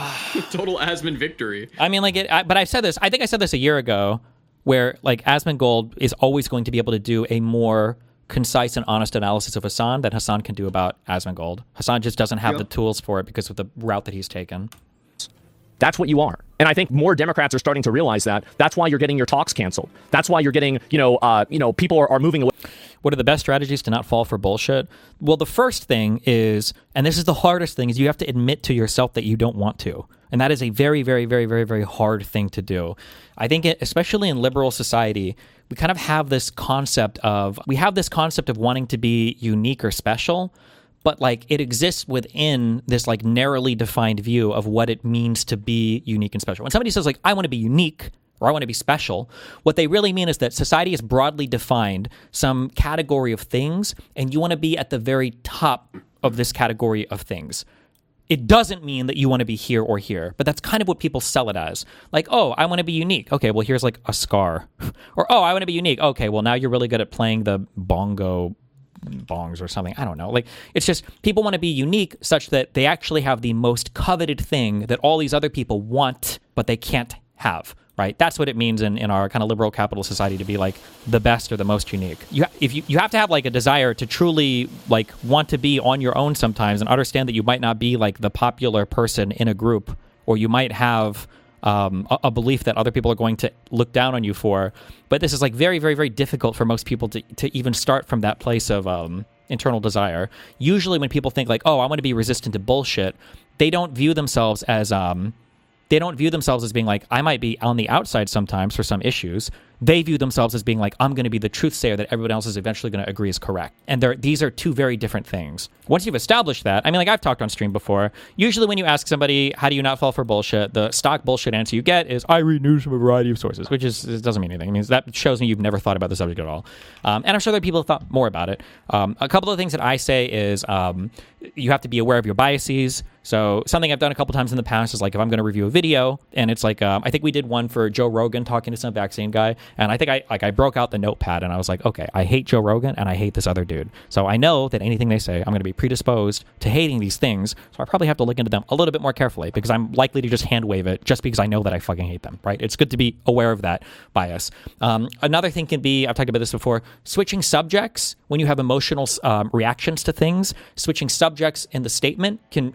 Total Asmon victory. I mean, like, it, I, but I said this, I think I said this a year ago, where, like, Asmongold is always going to be able to do a more concise and honest analysis of Hasan than Hasan can do about Asmongold. Hasan just doesn't have Yep. the tools for it because of the route that he's taken. That's what you are. And I think more Democrats are starting to realize that. That's why you're getting your talks canceled. That's why you're getting, you know, uh, you know, people are, are moving away. What are the best strategies to not fall for bullshit? Well, the first thing is, and this is the hardest thing, is you have to admit to yourself that you don't want to. And that is a very, very, very, very, very hard thing to do. I think, it, especially in liberal society, we kind of have this concept of, we have this concept of wanting to be unique or special, but like it exists within this like narrowly defined view of what it means to be unique and special. When somebody says like, I want to be unique, or I want to be special, what they really mean is that society has broadly defined some category of things, and you want to be at the very top of this category of things. It doesn't mean that you want to be here or here, but that's kind of what people sell it as. Like, oh, I want to be unique. Okay, well, here's like a scar. Or, oh, I want to be unique. Okay, well, now you're really good at playing the bongo bongs or something. I don't know. Like, it's just people want to be unique such that they actually have the most coveted thing that all these other people want, but they can't have. Right? That's what it means in, in our kind of liberal capitalist society to be like the best or the most unique. You ha- if you, you have to have like a desire to truly like want to be on your own sometimes and understand that you might not be like the popular person in a group, or you might have um, a, a belief that other people are going to look down on you for. But this is like very, very, very difficult for most people to, to even start from that place of um, internal desire. Usually when people think like, oh, I want to be resistant to bullshit, they don't view themselves as... Um, They don't view themselves as being like, I might be on the outside sometimes for some issues. They view themselves as being like, I'm going to be the truth sayer that everyone else is eventually going to agree is correct. And they're, these are two very different things. Once you've established that, I mean, like I've talked on stream before, usually when you ask somebody, how do you not fall for bullshit? The stock bullshit answer you get is, I read news from a variety of sources, which is it doesn't mean anything. It means that shows me you've never thought about the subject at all. Um, and I'm sure other people have thought more about it. Um, a couple of things that I say is um, you have to be aware of your biases. So something I've done a couple times in the past is like if I'm going to review a video and it's like, um, I think we did one for Joe Rogan talking to some vaccine guy. And I think I like I broke out the notepad and I was like, okay, I hate Joe Rogan and I hate this other dude. So I know that anything they say, I'm going to be predisposed to hating these things. So I probably have to look into them a little bit more carefully because I'm likely to just hand wave it just because I know that I fucking hate them, right? It's good to be aware of that bias. Um, another thing can be, I've talked about this before, switching subjects when you have emotional um, reactions to things. Switching subjects in the statement can help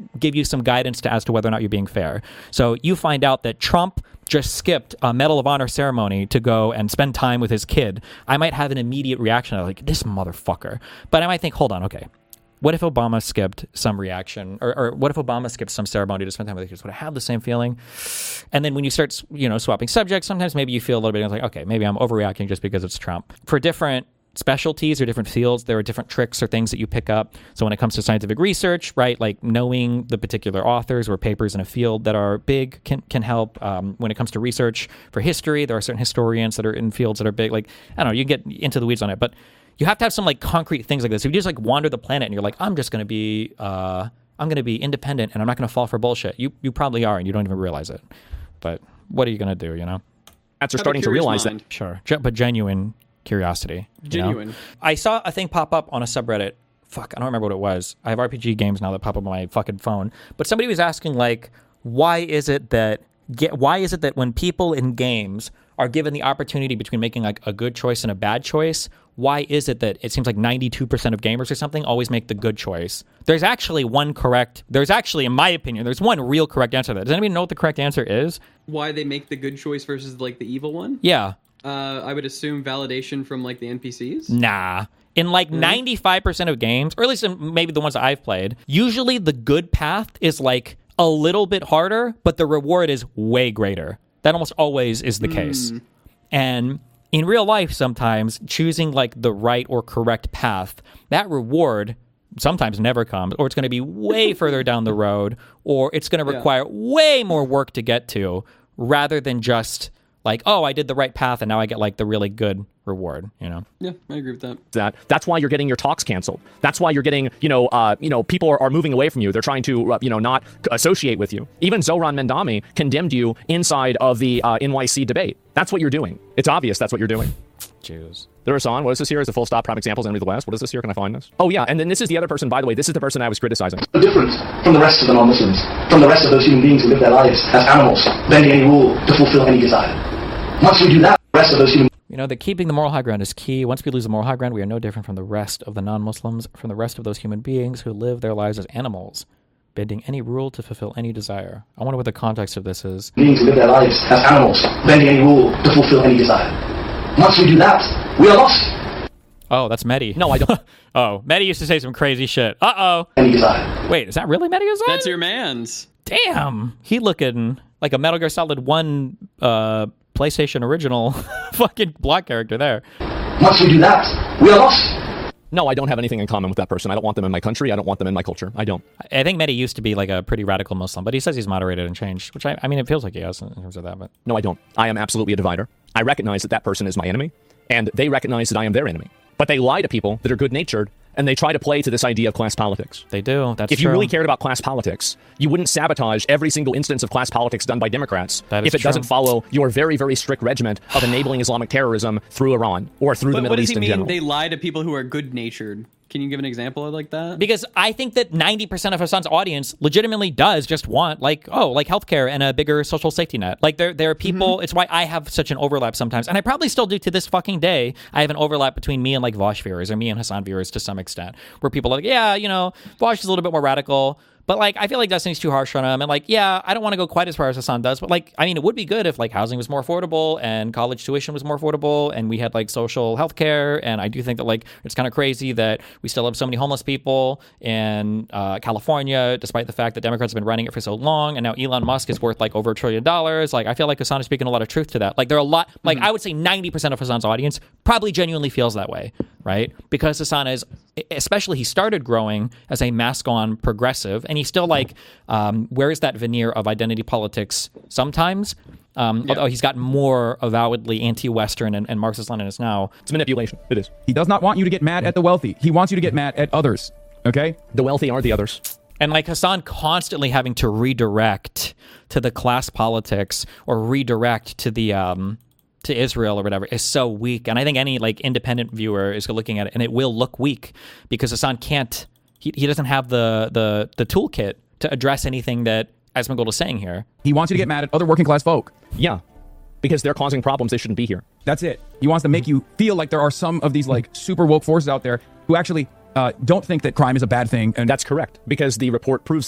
give you some guidance to as to whether or not you're being fair. So you find out that Trump just skipped a Medal of Honor ceremony to go and spend time with his kid. I might have an immediate reaction of like, this motherfucker. But I might think, hold on, okay. What if Obama skipped some reaction, or, or what if Obama skipped some ceremony to spend time with his kids? Would I have the same feeling? And then when you start, you know, swapping subjects, sometimes maybe you feel a little bit like, okay, maybe I'm overreacting just because it's Trump. For different specialties or different fields, there are different tricks or things that you pick up. So when it comes to scientific research, right, like knowing the particular authors or papers in a field that are big can can help. Um, when it comes to research for history, there are certain historians that are in fields that are big. Like, I don't know, you can get into the weeds on it, but you have to have some like concrete things like this. If you just like wander the planet and you're like, I'm just going to be, uh, I'm going to be independent and I'm not going to fall for bullshit. You you probably are, and you don't even realize it. But what are you going to do, you know? Cats are starting to realize mind. that. Sure. Ge- but genuine curiosity. you know? Genuine. I saw a thing pop up on a subreddit. Fuck, I don't remember what it was. I have R P G games now that pop up on my fucking phone. But somebody was asking, like, why is it that get why is it that when people in games are given the opportunity between making like a good choice and a bad choice, why is it that it seems like ninety-two percent of gamers or something always make the good choice? There's actually one correct, there's actually, in my opinion, there's one real correct answer to that. Does anybody know what the correct answer is? Why they make the good choice versus like the evil one? Yeah. Uh, I would assume validation from like the N P Cs. Nah. In like ninety-five percent of games, or at least in maybe the ones that I've played, usually the good path is like a little bit harder, but the reward is way greater. That almost always is the case. Mm. And in real life, sometimes choosing like the right or correct path, that reward sometimes never comes, or it's going to be way further down the road, or it's going to require yeah. way more work to get to, rather than just like, oh, I did the right path and now I get like the really good reward, you know? Yeah, I agree with that. That that's why you're getting your talks canceled. That's why you're getting, you know, uh, you know, people are, are moving away from you. They're trying to, uh, you know, not associate with you. Even Zoran Mendami condemned you inside of the uh, N Y C debate. That's what you're doing. It's obvious that's what you're doing. Jews. There is on. What is this here? Is a full stop prime examples enemy of the West? What is this here? Can I find this? Oh yeah, and then this is the other person. By the way, this is the person I was criticizing. Different from the rest of the non-Muslims, from the rest of those human beings who live their lives as animals, bending any rule to fulfill any desire. Once we do that, the rest of those human You know, that keeping the moral high ground is key. Once we lose the moral high ground, we are no different from the rest of the non-Muslims, from the rest of those human beings who live their lives as animals, bending any rule to fulfill any desire. I wonder what the context of this is. beings who live their lives as animals, bending any rule to fulfill any desire. Once we do that, we are lost. Oh, that's Mehdi. No, I don't. Oh, Mehdi used to say some crazy shit. Uh-oh. Any desire. Wait, is that really Mehdi Hasan? That's your man's. Damn. He looking like a Metal Gear Solid one uh, PlayStation original fucking block character there. Once we do that, we are lost. No, I don't have anything in common with that person. I don't want them in my country. I don't want them in my culture. I don't. I think Mehdi used to be like a pretty radical Muslim, but he says he's moderated and changed, which I, I mean, it feels like he has in terms of that. But No, I don't. I am absolutely a divider. I recognize that that person is my enemy, and they recognize that I am their enemy. But they lie to people that are good-natured, and they try to play to this idea of class politics. they do. That's If true. you really cared about class politics, you wouldn't sabotage every single instance of class politics done by Democrats That is if it true. doesn't follow your very, very strict regiment of enabling Islamic terrorism through Iran or through the But Middle what does East he in mean? general. They lie to people who are good-natured. Can you give an example of like that? Because I think that ninety percent of Hasan's audience legitimately does just want, like, oh, like healthcare and a bigger social safety net. Like, there, there are people, it's why I have such an overlap sometimes. And I probably still do to this fucking day. I have an overlap between me and, like, Vosh viewers or me and Hasan viewers to some extent, where people are like, yeah, you know, Vosh is a little bit more radical. But, like, I feel like Destiny's too harsh on him. And, like, yeah, I don't want to go quite as far as Hasan does. But, like, I mean, it would be good if, like, housing was more affordable and college tuition was more affordable and we had, like, social health care. And I do think that, like, it's kind of crazy that we still have so many homeless people in uh, California, despite the fact that Democrats have been running it for so long. And now Elon Musk is worth, like, over a trillion dollars. Like, I feel like Hasan is speaking a lot of truth to that. Like, there are a lot, like, I would say ninety percent of Hasan's audience probably genuinely feels that way, right? Because Hasan is, especially he started growing as a mask-on progressive, and he's still like um, wears that veneer of identity politics sometimes, um, yeah. although he's gotten more avowedly anti-Western and, and Marxist-Leninist now. It's manipulation. It is. He does not want you to get mad at the wealthy. He wants you to get mad at others. Okay? The wealthy are the others. And like Hasan constantly having to redirect to the class politics or redirect to the um, to Israel or whatever is so weak. And I think any like independent viewer is looking at it and it will look weak because Hasan can't, he, he doesn't have the, the, the toolkit to address anything that Asmongold is saying here. He wants you to get mad at other working class folk. Yeah. Because they're causing problems they shouldn't be here. That's it. He wants to make you feel like there are some of these like super woke forces out there who actually uh, don't think that crime is a bad thing. And that's correct, because the report proves that.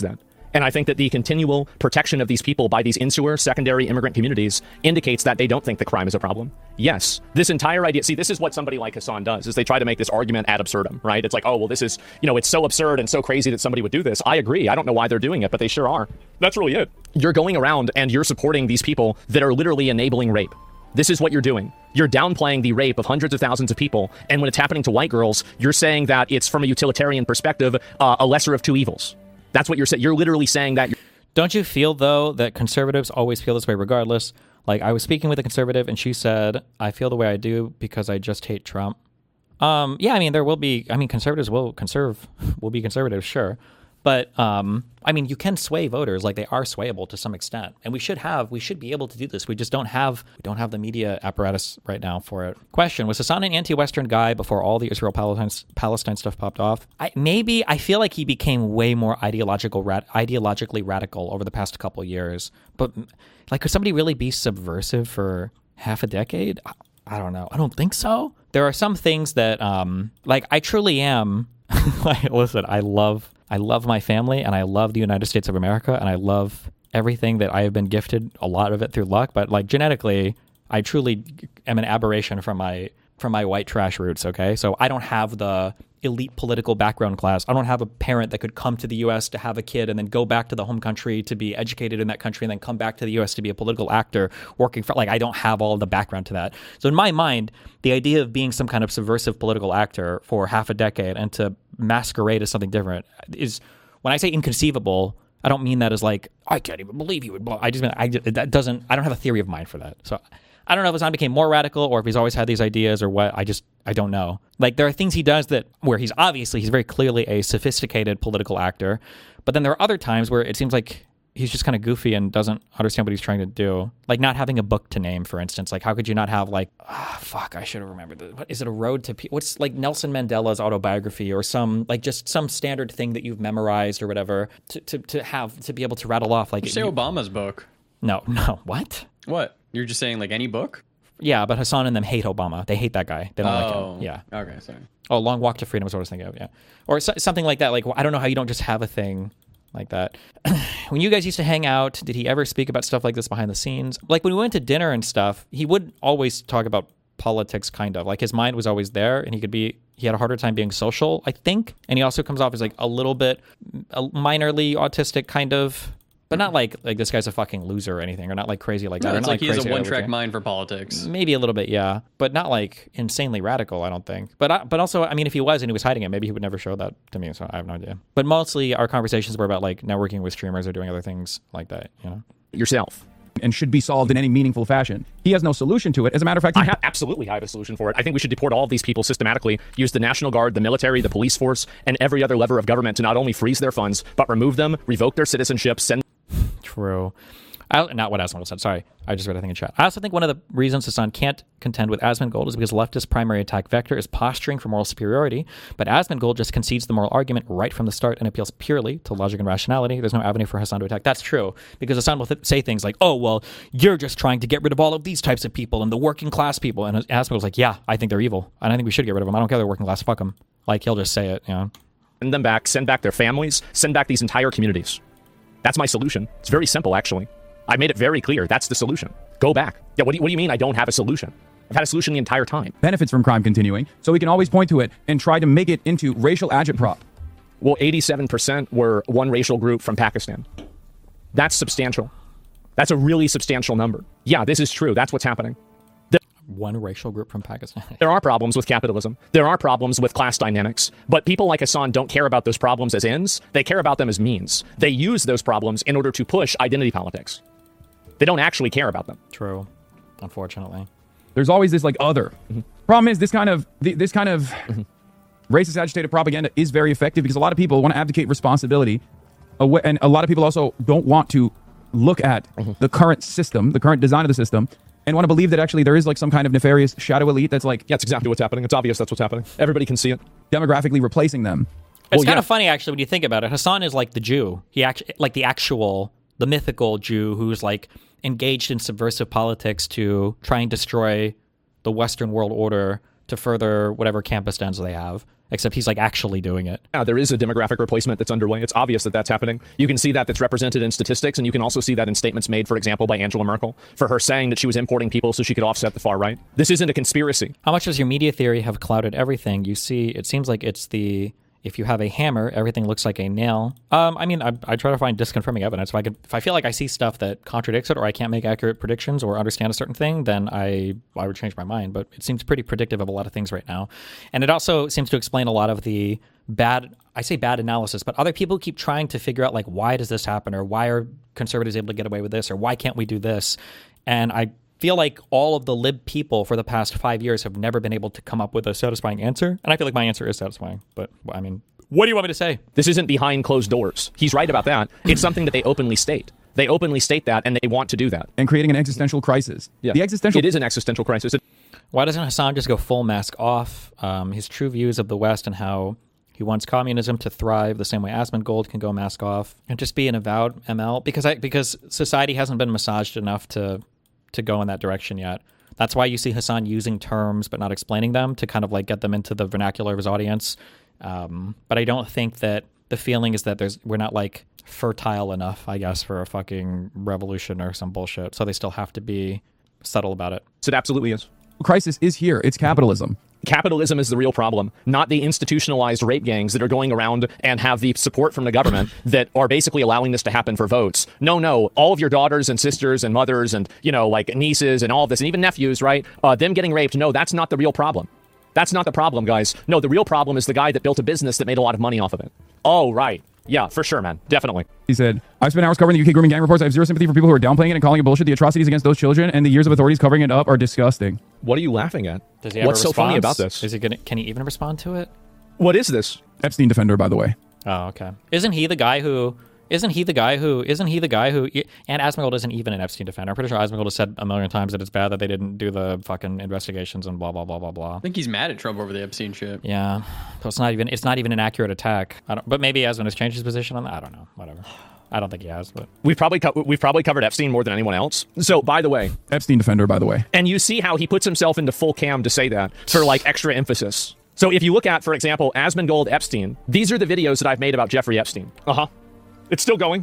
And I think that the continual protection of these people by these insular secondary immigrant communities indicates that they don't think the crime is a problem. Yes, this entire idea, see, this is what somebody like Hasan does, is they try to make this argument ad absurdum, right? It's like, oh, well, this is, you know, it's so absurd and so crazy that somebody would do this. I agree. I don't know why they're doing it, but they sure are. That's really it. You're going around and you're supporting these people that are literally enabling rape. This is what you're doing. You're downplaying the rape of hundreds of thousands of people, and when it's happening to white girls, you're saying that it's, from a utilitarian perspective, uh, a lesser of two evils. That's what you're saying. You're literally saying that. Don't you feel, though, that conservatives always feel this way regardless? Like, I was speaking with a conservative, and she said, I feel the way I do because I just hate Trump. Um, yeah, I mean, there will be, I mean, conservatives will conserve, will be conservatives, sure. But, um, I mean, you can sway voters, like they are swayable to some extent. And we should have, we should be able to do this. We just don't have, we don't have the media apparatus right now for it. Question, was Hasan an anti-Western guy before all the Israel-Palestine Palestine stuff popped off? I, maybe, I feel like he became way more ideological, rad, ideologically radical over the past couple of years. But, like, could somebody really be subversive for half a decade? I, I don't know. I don't think so. There are some things that, um, like, I truly am, like, listen, I love... I love my family, and I love the United States of America, and I love everything that I have been gifted, a lot of it through luck. But like genetically, I truly am an aberration from my from my white trash roots, okay? So I don't have the elite political background class. I don't have a parent that could come to the U S to have a kid and then go back to the home country to be educated in that country and then come back to the U S to be a political actor working for, like, I don't have all of the background to that. So in my mind, the idea of being some kind of subversive political actor for half a decade and to masquerade as something different is, when I say inconceivable, I don't mean that as like, I can't even believe you would blow. I just mean, I, that doesn't, I don't have a theory of mind for that. So I don't know if Hasan became more radical or if he's always had these ideas or what. I just, I don't know. Like, there are things he does that, where he's obviously, he's very clearly a sophisticated political actor. But then there are other times where it seems like he's just kind of goofy and doesn't understand what he's trying to do. Like not having a book to name, for instance. Like, how could you not have like, ah, oh, fuck, I should have remembered this. What is it, A Road to Peace? What's like Nelson Mandela's autobiography or some, like just some standard thing that you've memorized or whatever to, to, to have, to be able to rattle off. Like, you say you, Obama's book. No, no, what? What? You're just saying like any book? Yeah, but Hasan and them hate Obama. They hate that guy. They don't oh, like him. Yeah. Okay, sorry. Oh, Long Walk to Freedom is what I was thinking of, yeah. Or so, something like that. Like, I don't know how you don't just have a thing like that. When you guys used to hang out, did he ever speak about stuff like this behind the scenes? Like, when we went to dinner and stuff, he would always talk about politics, kind of. Like, his mind was always there, and he could be, he had a harder time being social, I think. And he also comes off as, like, a little bit, a minorly autistic, kind of. But not like like this guy's a fucking loser or anything, or not like crazy like no, that. It's not like, like he has a crazy one-track mind for politics. Maybe a little bit, yeah, but not like insanely radical, I don't think. But I, but also, I mean, if he was and he was hiding it, maybe he would never show that to me. So I have no idea. But mostly, our conversations were about like networking with streamers or doing other things like that. You know, yourself. And should be solved in any meaningful fashion. He has no solution to it. As a matter of fact, I have absolutely have a solution for it. I think we should deport all of these people systematically, use the National Guard, the military, the police force, and every other lever of government to not only freeze their funds, but remove them, revoke their citizenship, send. True. I, not what Asmongold said. Sorry, I just read a thing in chat. I also think one of the reasons Hasan can't contend with Asmongold is because leftist primary attack vector is posturing for moral superiority, but Asmongold just concedes the moral argument right from the start and appeals purely to logic and rationality. There's no avenue for Hasan to attack. That's true, because Hasan will th- say things like, oh, well, you're just trying to get rid of all of these types of people and the working class people. And Asmongold's like, yeah, I think they're evil, and I think we should get rid of them. I don't care they're working class. Fuck them. Like, he'll just say it, you know. Send them back, send back their families, send back these entire communities. That's my solution. It's very simple, actually. I made it very clear. That's the solution. Go back. Yeah, what do you, what do you mean I don't have a solution? I've had a solution the entire time. Benefits from crime continuing, so we can always point to it and try to make it into racial agitprop. Well, eighty-seven percent were one racial group from Pakistan. That's substantial. That's a really substantial number. Yeah, this is true. That's what's happening. There, one racial group from Pakistan. There are problems with capitalism. There are problems with class dynamics. But people like Hasan don't care about those problems as ends. They care about them as means. They use those problems in order to push identity politics. They don't actually care about them. True. Unfortunately. There's always this like other. Mm-hmm. Problem is this kind of this kind of mm-hmm. racist agitated propaganda is very effective because a lot of people want to abdicate responsibility, and a lot of people also don't want to look at mm-hmm. the current system, the current design of the system, and want to believe that actually there is like some kind of nefarious shadow elite that's like... Yeah, that's exactly what's happening. It's obvious that's what's happening. Everybody can see it. Demographically replacing them. It's well, kind yeah. of funny actually when you think about it. Hasan is like the Jew. He actually like the actual, the mythical Jew who's like engaged in subversive politics to try and destroy the Western world order to further whatever campus ends they have. except he's like actually doing it. Yeah, there is a demographic replacement that's underway. It's obvious that that's happening. You can see that that's represented in statistics, and you can also see that in statements made, for example, by Angela Merkel, for her saying that she was importing people so she could offset the far right. This isn't a conspiracy. How much does your media theory have clouded everything? You see, it seems like it's the, if you have a hammer, everything looks like a nail. Um, I mean, I, I try to find disconfirming evidence. If I could, if I feel like I see stuff that contradicts it, or I can't make accurate predictions or understand a certain thing, then I I would change my mind. But it seems pretty predictive of a lot of things right now, and it also seems to explain a lot of the bad. I say bad analysis, but other people keep trying to figure out like, why does this happen, or why are conservatives able to get away with this, or why can't we do this? And I feel like all of the lib people for the past five years have never been able to come up with a satisfying answer. And I feel like my answer is satisfying. But, I mean, what do you want me to say? This isn't behind closed doors. He's right about that. It's something that they openly state. They openly state that, and they want to do that. And creating an existential crisis. Yeah. The existential... It is an existential crisis. It- Why doesn't Hassan just go full mask off? Um, his true views of the West and how he wants communism to thrive the same way Asmongold can go mask off and just be an avowed M L. Because I because society hasn't been massaged enough to... to go in that direction yet. That's why you see Hassan using terms but not explaining them to kind of like get them into the vernacular of his audience. Um, but I don't think that the feeling is that there's we're not like fertile enough, I guess, for a fucking revolution or some bullshit. So they still have to be subtle about it. It absolutely is. Crisis is here. It's capitalism. Capitalism is the real problem, not the institutionalized rape gangs that are going around and have the support from the government that are basically allowing this to happen for votes. No, no, all of your daughters and sisters and mothers and, you know, like nieces and all of this, and even nephews, right? Uh, them getting raped. No, that's not the real problem. That's not the problem, guys. No, the real problem is the guy that built a business that made a lot of money off of it. Oh, right. Yeah, for sure, man. Definitely. He said, I've spent hours covering the U K grooming gang reports. I have zero sympathy for people who are downplaying it and calling it bullshit. The atrocities against those children and the years of authorities covering it up are disgusting. What are you laughing at? Does he have What's a so response? funny about this? Is he gonna? Can he even respond to it? What is this? Epstein defender, by the way. Oh, okay. Isn't he the guy who? Isn't he the guy who? Isn't he the guy who? And Asmongold isn't even an Epstein defender. I'm pretty sure Asmongold has said a million times that it's bad that they didn't do the fucking investigations and blah blah blah blah blah. I think he's mad at Trump over the Epstein shit. Yeah, so it's not even. It's not even an accurate attack. I don't, but maybe Asmon has changed his position on that. I don't know. Whatever. I don't think he has, but We've probably co- we've probably covered Epstein more than anyone else. So, by the way, Epstein defender, by the way. and you see how he puts himself into full cam to say that for like extra emphasis. So, if you look at, for example, Asmongold Epstein, these are the videos that I've made about Jeffrey Epstein. Uh huh. It's still going.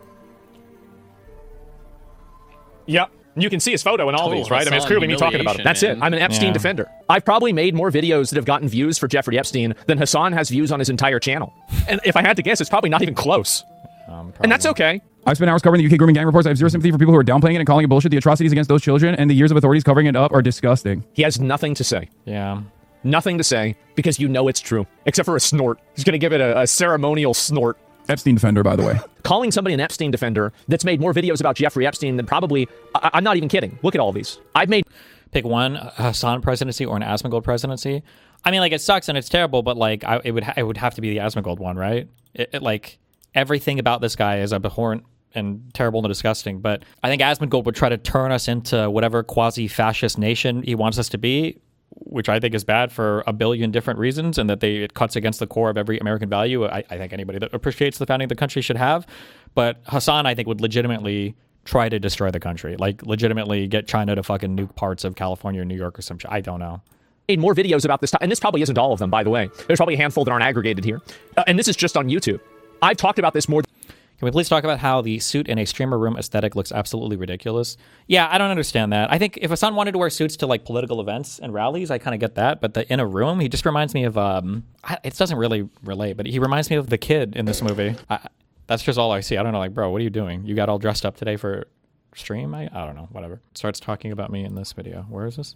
Yep. You can see his photo in all Total these, right? I mean, it's Hassan clearly me talking about him. That's it. humiliation, I'm an Epstein Yeah. defender. I've probably made more videos that have gotten views for Jeffrey Epstein than Hassan has views on his entire channel. And if I had to guess, it's probably not even close. um, And that's okay. I've spent hours covering the U K grooming gang reports. I have zero sympathy for people who are downplaying it and calling it bullshit. The atrocities against those children and the years of authorities covering it up are disgusting. He has nothing to say. yeah. Nothing to say because you know it's true, except for a snort. He's going to give it a, a ceremonial snort. Epstein defender, by the way. Calling somebody an Epstein defender that's made more videos about Jeffrey Epstein than probably... I- I'm not even kidding. Look at all these. I've made... Pick one Hassan presidency or an Asmongold presidency. I mean, like, it sucks and it's terrible, but like, I, it would ha- it would have to be the Asmongold one, right? It, it, like, everything about this guy is abhorrent and terrible and disgusting. But I think Asmongold would try to turn us into whatever quasi-fascist nation he wants us to be, which I think is bad for a billion different reasons, and that they it cuts against the core of every American value I, I think anybody that appreciates the founding of the country should have. But Hassan, I think, would legitimately try to destroy the country, like legitimately get China to fucking nuke parts of California or New York or some shit. I don't know. made more videos about this, and this probably isn't all of them, by the way. There's probably a handful that aren't aggregated here. Uh, and this is just on YouTube. I've talked about this more... Can we please talk about how the suit in a streamer room aesthetic looks absolutely ridiculous? Yeah, I don't understand that. I think if Hassan wanted to wear suits to like political events and rallies, I kind of get that. But the in a room, he just reminds me of, um, I, it doesn't really relate, but he reminds me of the kid in this movie. I, that's just all I see. I don't know, like, bro, what are you doing? You got all dressed up today for stream? I, I don't know, whatever. Starts talking about me in this video. Where is this?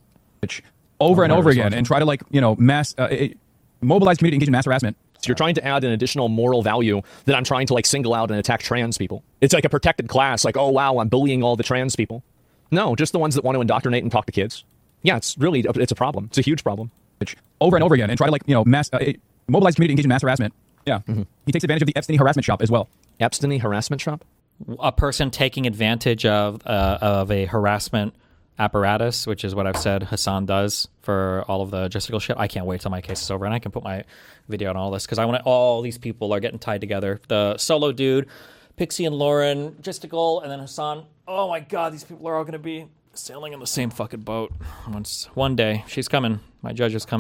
Over and over again and try to, like, you know, mass, uh, it, mobilize community, engage in mass harassment. So you're trying to add an additional moral value that I'm trying to like single out and attack trans people. It's like a protected class, like, oh wow, I'm bullying all the trans people. No, just the ones that want to indoctrinate and talk to kids. Yeah, it's really, it's a problem. It's a huge problem. Over and over again and try to, like, you know, mass, uh, it, mobilize community, engage in mass harassment. Yeah. Mm-hmm. He takes advantage of the Epstein harassment shop as well. Epstein harassment shop? A person taking advantage of uh, of a harassment apparatus, which is what I've said Hassan does for all of the logistical shit. I can't wait till my case is over and I can put my video on all this because I want to, all these people are getting tied together. The solo dude, Pixie and Lauren, logistical, and then Hassan. Oh my God, these people are all going to be sailing in the same fucking boat. Once one day, she's coming. My judge is coming.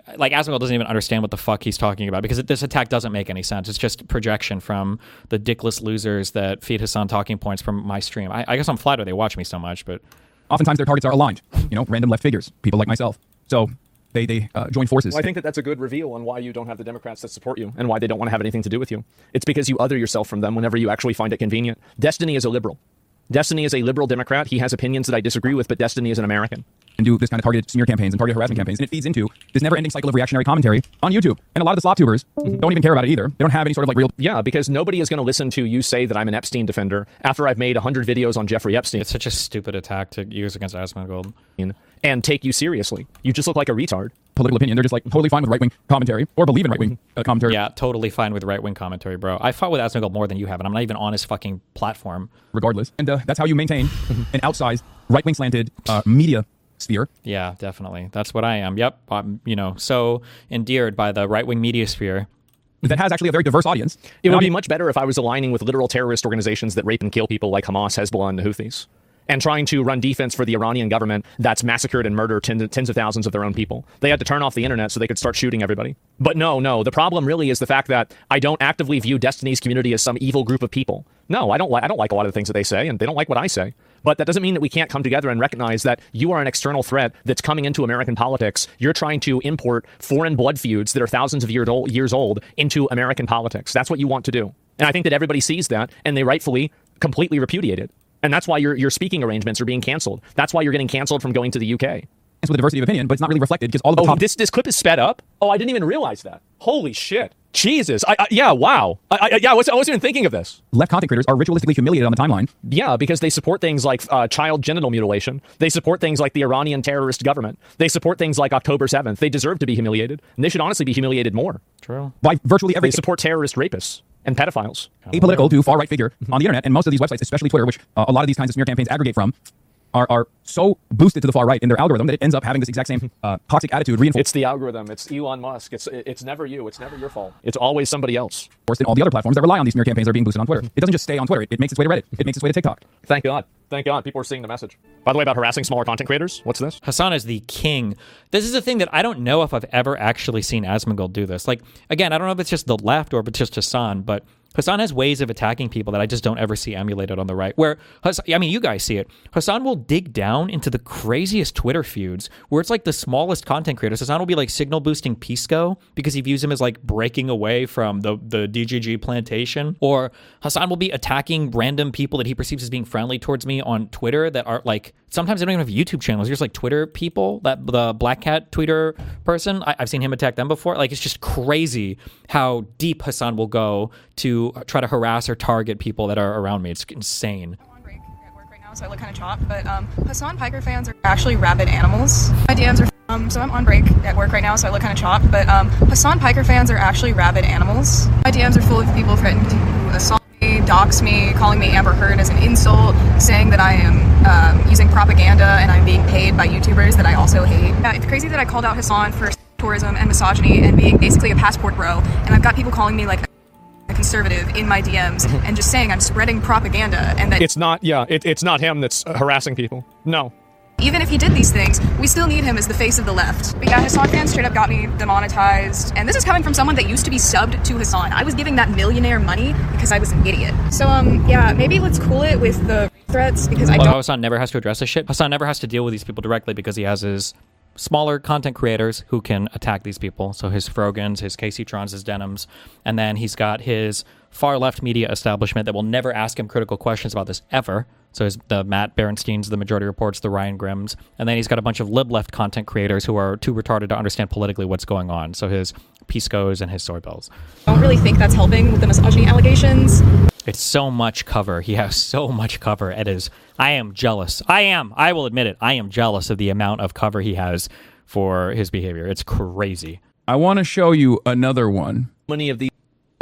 like Asmongold doesn't even understand what the fuck he's talking about because this attack doesn't make any sense. It's just projection from the dickless losers that feed Hasan talking points from my stream. I, I guess I'm flattered they watch me so much, but oftentimes their targets are aligned. You know, random left figures, people like myself. So they they uh, join forces. Well, I think that that's a good reveal on why you don't have the Democrats that support you and why they don't want to have anything to do with you. It's because you other yourself from them whenever you actually find it convenient. Destiny is a liberal. Destiny is a liberal Democrat. He has opinions that I disagree with, but Destiny is an American. And do this kind of targeted smear campaigns and targeted harassment campaigns. And it feeds into this never-ending cycle of reactionary commentary on YouTube. And a lot of the slop tubers don't even care about it either. They don't have any sort of like real... Yeah, because nobody is going to listen to you say that I'm an Epstein defender after I've made one hundred videos on Jeffrey Epstein. It's such a stupid attack to use against Asmongold. And take you seriously. You just look like a retard. Political opinion. They're just like totally fine with right-wing commentary or believe in right-wing uh, commentary. Yeah, totally fine with right-wing commentary, bro. I fought with Asmongold more than you have, and I'm not even on his fucking platform. Regardless. And uh, that's how you maintain an outsized right-wing slanted uh, media sphere. Yeah, definitely. That's what I am. Yep. I'm, you know, so endeared by the right-wing media sphere. That has actually a very diverse audience. It would be much better if I was aligning with literal terrorist organizations that rape and kill people like Hamas, Hezbollah, and the Houthis, and trying to run defense for the Iranian government that's massacred and murdered tens, tens of thousands of their own people. They had to turn off the internet so they could start shooting everybody. But no, no, the problem really is the fact that I don't actively view Destiny's community as some evil group of people. No, I don't, li- I don't like a lot of the things that they say, and they don't like what I say. But that doesn't mean that we can't come together and recognize that you are an external threat that's coming into American politics. You're trying to import foreign blood feuds that are thousands of years old, years old into American politics. That's what you want to do. And I think that everybody sees that, and they rightfully completely repudiate it. And that's why your your speaking arrangements are being canceled. That's why you're getting canceled from going to the U K. With diversity of opinion, but it's not really reflected because all of the oh, top... this this clip is sped up? Oh, I didn't even realize that. Holy shit. Jesus. I, I, yeah, wow. I, I, yeah, I wasn't, I wasn't even thinking of this. Left content creators are ritualistically humiliated on the timeline. Yeah, because they support things like uh, child genital mutilation. They support things like the Iranian terrorist government. They support things like October seventh. They deserve to be humiliated. And they should honestly be humiliated more. True. By virtually every... They support terrorist rapists and pedophiles. Apolitical to far-right figure on the internet, and most of these websites, especially Twitter, which uh, a lot of these kinds of smear campaigns aggregate from, are, are so boosted to the far right in their algorithm that it ends up having this exact same uh, toxic attitude reinforced. It's the algorithm. It's Elon Musk. It's it's never you. It's never your fault. It's always somebody else. In all the other platforms that rely on these smear campaigns that are being boosted on Twitter. It doesn't just stay on Twitter. It, it makes its way to Reddit. It makes its way to TikTok. Thank God. Thank God. People are seeing the message. By the way, about harassing smaller content creators, what's this? Hasan is the king. This is a thing that I don't know if I've ever actually seen Asmongold do this. Like, again, I don't know if it's just the left or if it's just Hasan, but Hasan has ways of attacking people that I just don't ever see emulated on the right. Where, Hasan, I mean, you guys see it. Hasan will dig down into the craziest Twitter feuds where it's like the smallest content creators. Hasan will be like signal boosting Pisco because he views him as like breaking away from the, the D G G plantation. Or Hasan will be attacking random people that he perceives as being friendly towards me on Twitter that are like, sometimes they don't even have YouTube channels. They're just like Twitter people, that the Black Cat Twitter person. I, I've seen him attack them before. Like, it's just crazy how deep Hasan will go to try to harass or target people that are around me. It's insane. I'm on break at work right now, so I look kind of chopped, but um, Hasan Piker fans are actually rabid animals. My D Ms are um, so I'm on break at work right now, so I look kind of chopped, but um, Hasan Piker fans are actually rabid animals. My D Ms are full of people threatening to assault me, dox me, calling me Amber Heard as an insult, saying that I am um, using propaganda and I'm being paid by YouTubers that I also hate. Yeah, it's crazy that I called out Hasan for tourism and misogyny and being basically a passport bro, and I've got people calling me like a conservative in my D Ms and just saying I'm spreading propaganda and that it's not, yeah, it, it's not him that's uh, harassing people. No. Even if he did these things, we still need him as the face of the left. But yeah, Hasan fans straight up got me demonetized. And this is coming from someone that used to be subbed to Hasan. I was giving that millionaire money because I was an idiot. So, um, yeah, maybe let's cool it with the threats because I well, don't... Hasan never has to address this shit. Hasan never has to deal with these people directly because he has his smaller content creators who can attack these people. So his Frogans, his Casey Trons, his Denims. And then he's got his far left media establishment that will never ask him critical questions about this ever. So his, the Matt Berensteins, the Majority Reports, the Ryan Grimms. And then he's got a bunch of lib-left content creators who are too retarded to understand politically what's going on. So his Piscos and his Soy Bells. I don't really think that's helping with the misogyny allegations. It's so much cover. He has so much cover. It is. I am jealous. I am. I will admit it. I am jealous of the amount of cover he has for his behavior. It's crazy. I want to show you another one. Many of the...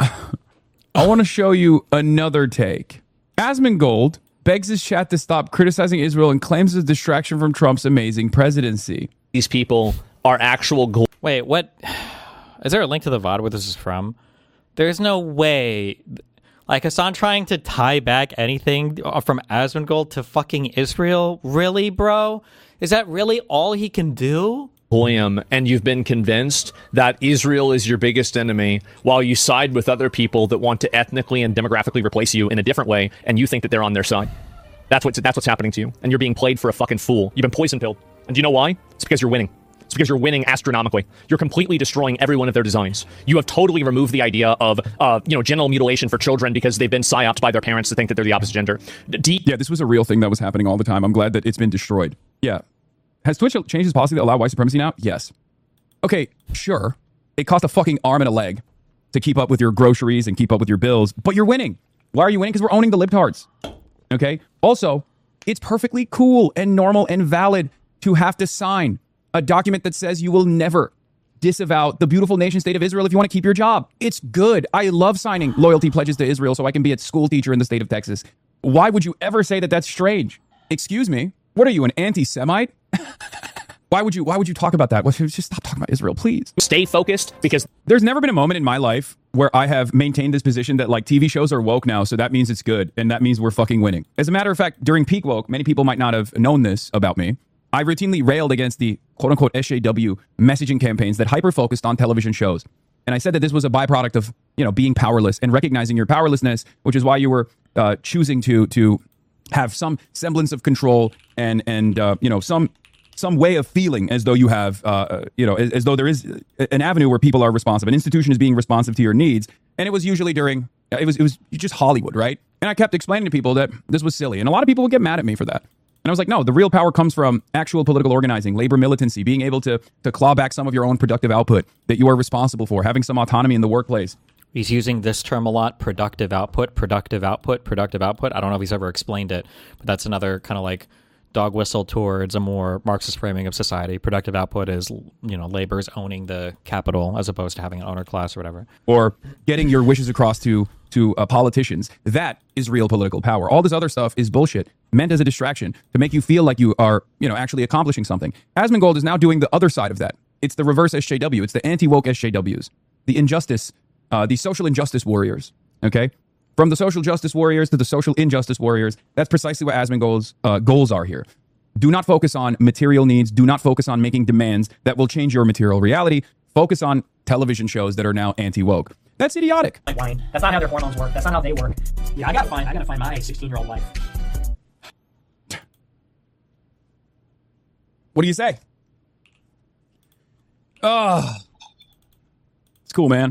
I want to show you another take. Asmongold begs his chat to stop criticizing Israel and claims it's a distraction from Trump's amazing presidency. These people are actual... Gl- Wait, what? Is there a link to the V O D where this is from? There's no way... Like, Hasan trying to tie back anything from Asmongold to fucking Israel? Really, bro? Is that really all he can do? William, and you've been convinced that Israel is your biggest enemy while you side with other people that want to ethnically and demographically replace you in a different way, and you think that they're on their side. That's what's, that's what's happening to you, and you're being played for a fucking fool. You've been poison pilled. And do you know why? It's because you're winning. It's because you're winning astronomically. You're completely destroying every one of their designs. You have totally removed the idea of, uh, you know, genital mutilation for children because they've been psyoped by their parents to think that they're the opposite gender. D- yeah, this was a real thing that was happening all the time. I'm glad that it's been destroyed. Yeah. Has Twitch changed its policy to allow white supremacy now? Yes. Okay, sure. It cost a fucking arm and a leg to keep up with your groceries and keep up with your bills, but you're winning. Why are you winning? Because we're owning the libtards. Okay? Also, it's perfectly cool and normal and valid to have to sign a document that says you will never disavow the beautiful nation state of Israel if you want to keep your job. It's good. I love signing loyalty pledges to Israel so I can be a school teacher in the state of Texas. Why would you ever say that that's strange? Excuse me? What are you, an anti-Semite? Why would you why would you talk about that? Well, just stop talking about Israel, please. Stay focused, because there's never been a moment in my life where I have maintained this position that like T V shows are woke now, so that means it's good, and that means we're fucking winning. As a matter of fact, during peak woke, many people might not have known this about me. I routinely railed against the quote-unquote S J W messaging campaigns that hyper-focused on television shows. And I said that this was a byproduct of, you know, being powerless and recognizing your powerlessness, which is why you were uh, choosing to to have some semblance of control and and uh, you know some some way of feeling as though you have uh, you know as, as though there is an avenue where people are responsive, an institution is being responsive to your needs. And it was usually during it was it was just Hollywood, right? And I kept explaining to people that this was silly, and a lot of people would get mad at me for that. And I was like, no, the real power comes from actual political organizing, labor militancy, being able to to claw back some of your own productive output that you are responsible for, having some autonomy in the workplace. He's using this term a lot, productive output, productive output, productive output. I don't know if he's ever explained it, but that's another kind of like dog whistle towards a more Marxist framing of society. Productive output is, you know, labor's owning the capital as opposed to having an owner class or whatever. Or getting your wishes across to to uh, politicians. That is real political power. All this other stuff is bullshit, meant as a distraction to make you feel like you are, you know, actually accomplishing something. Asmongold is now doing the other side of that. It's the reverse S J W. It's the anti-woke S J Ws. The injustice, uh, the social injustice warriors, okay? From the social justice warriors to the social injustice warriors, that's precisely what Asmongold's uh, goals are here. Do not focus on material needs. Do not focus on making demands that will change your material reality. Focus on television shows that are now anti-woke. That's idiotic. Like wine. That's not how their hormones work. That's not how they work. Yeah, I gotta find. I gotta find my sixteen-year-old life. What do you say? Oh, it's cool, man.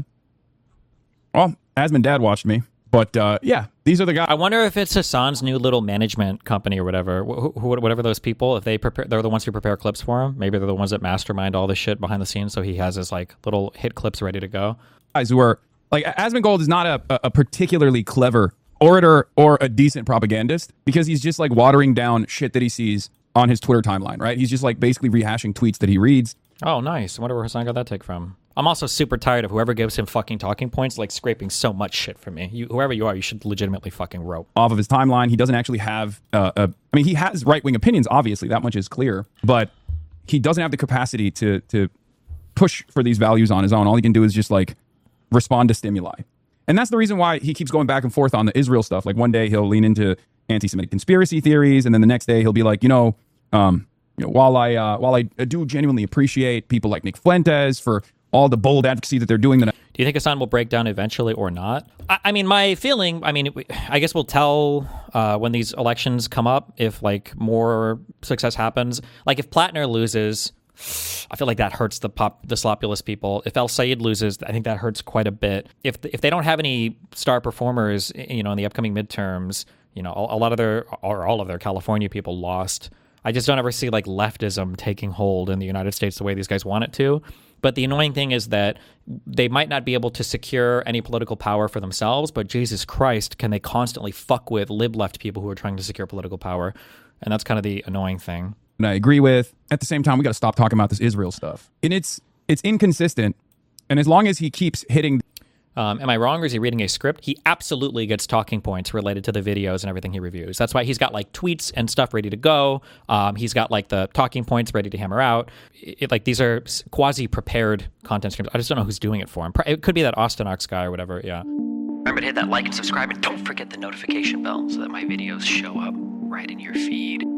Well, Asmon Dad watched me, but uh, yeah, these are the guys. I wonder if it's Hassan's new little management company or whatever, wh- wh- whatever those people, if they prepare, they're the ones who prepare clips for him. Maybe they're the ones that mastermind all this shit behind the scenes, so he has his like little hit clips ready to go. Guys who are like Asmongold is not a, a particularly clever orator or a decent propagandist because he's just like watering down shit that he sees on his Twitter timeline, right? He's just like basically rehashing tweets that he reads. Oh, nice. I wonder where Hassan got that take from. I'm also super tired of whoever gives him fucking talking points, like scraping so much shit from me. You, whoever you are, you should legitimately fucking rope. Off of his timeline, he doesn't actually have, uh, a, I mean, he has right-wing opinions, obviously, that much is clear, but he doesn't have the capacity to to push for these values on his own. All he can do is just like respond to stimuli. And that's the reason why he keeps going back and forth on the Israel stuff. Like one day he'll lean into anti-Semitic conspiracy theories, and then the next day he'll be like, you know, um, you know, while I uh, while I do genuinely appreciate people like Nick Fuentes for all the bold advocacy that they're doing. That I- Do you think Hassan will break down eventually or not? I, I mean, my feeling, I mean, I guess we'll tell uh, when these elections come up if like more success happens. Like if Plattner loses, I feel like that hurts the pop, the sloppulous people. If El Sayed loses, I think that hurts quite a bit. If if they don't have any star performers, you know, in the upcoming midterms, you know, a, a lot of their or all of their California people lost. I just don't ever see like leftism taking hold in the United States the way these guys want it to. But the annoying thing is that they might not be able to secure any political power for themselves, but Jesus Christ, can they constantly fuck with lib-left people who are trying to secure political power? And that's kind of the annoying thing. And I agree with. At the same time, we got to stop talking about this Israel stuff. And it's it's inconsistent. And as long as he keeps hitting... Um, am I wrong, or is he reading a script? He absolutely gets talking points related to the videos and everything he reviews. That's why he's got like tweets and stuff ready to go. Um, he's got like the talking points ready to hammer out. It, like these are quasi-prepared content streams. I just don't know who's doing it for him. It could be that Austin Ox guy or whatever. Yeah. Remember to hit that like and subscribe, and don't forget the notification bell so that my videos show up right in your feed.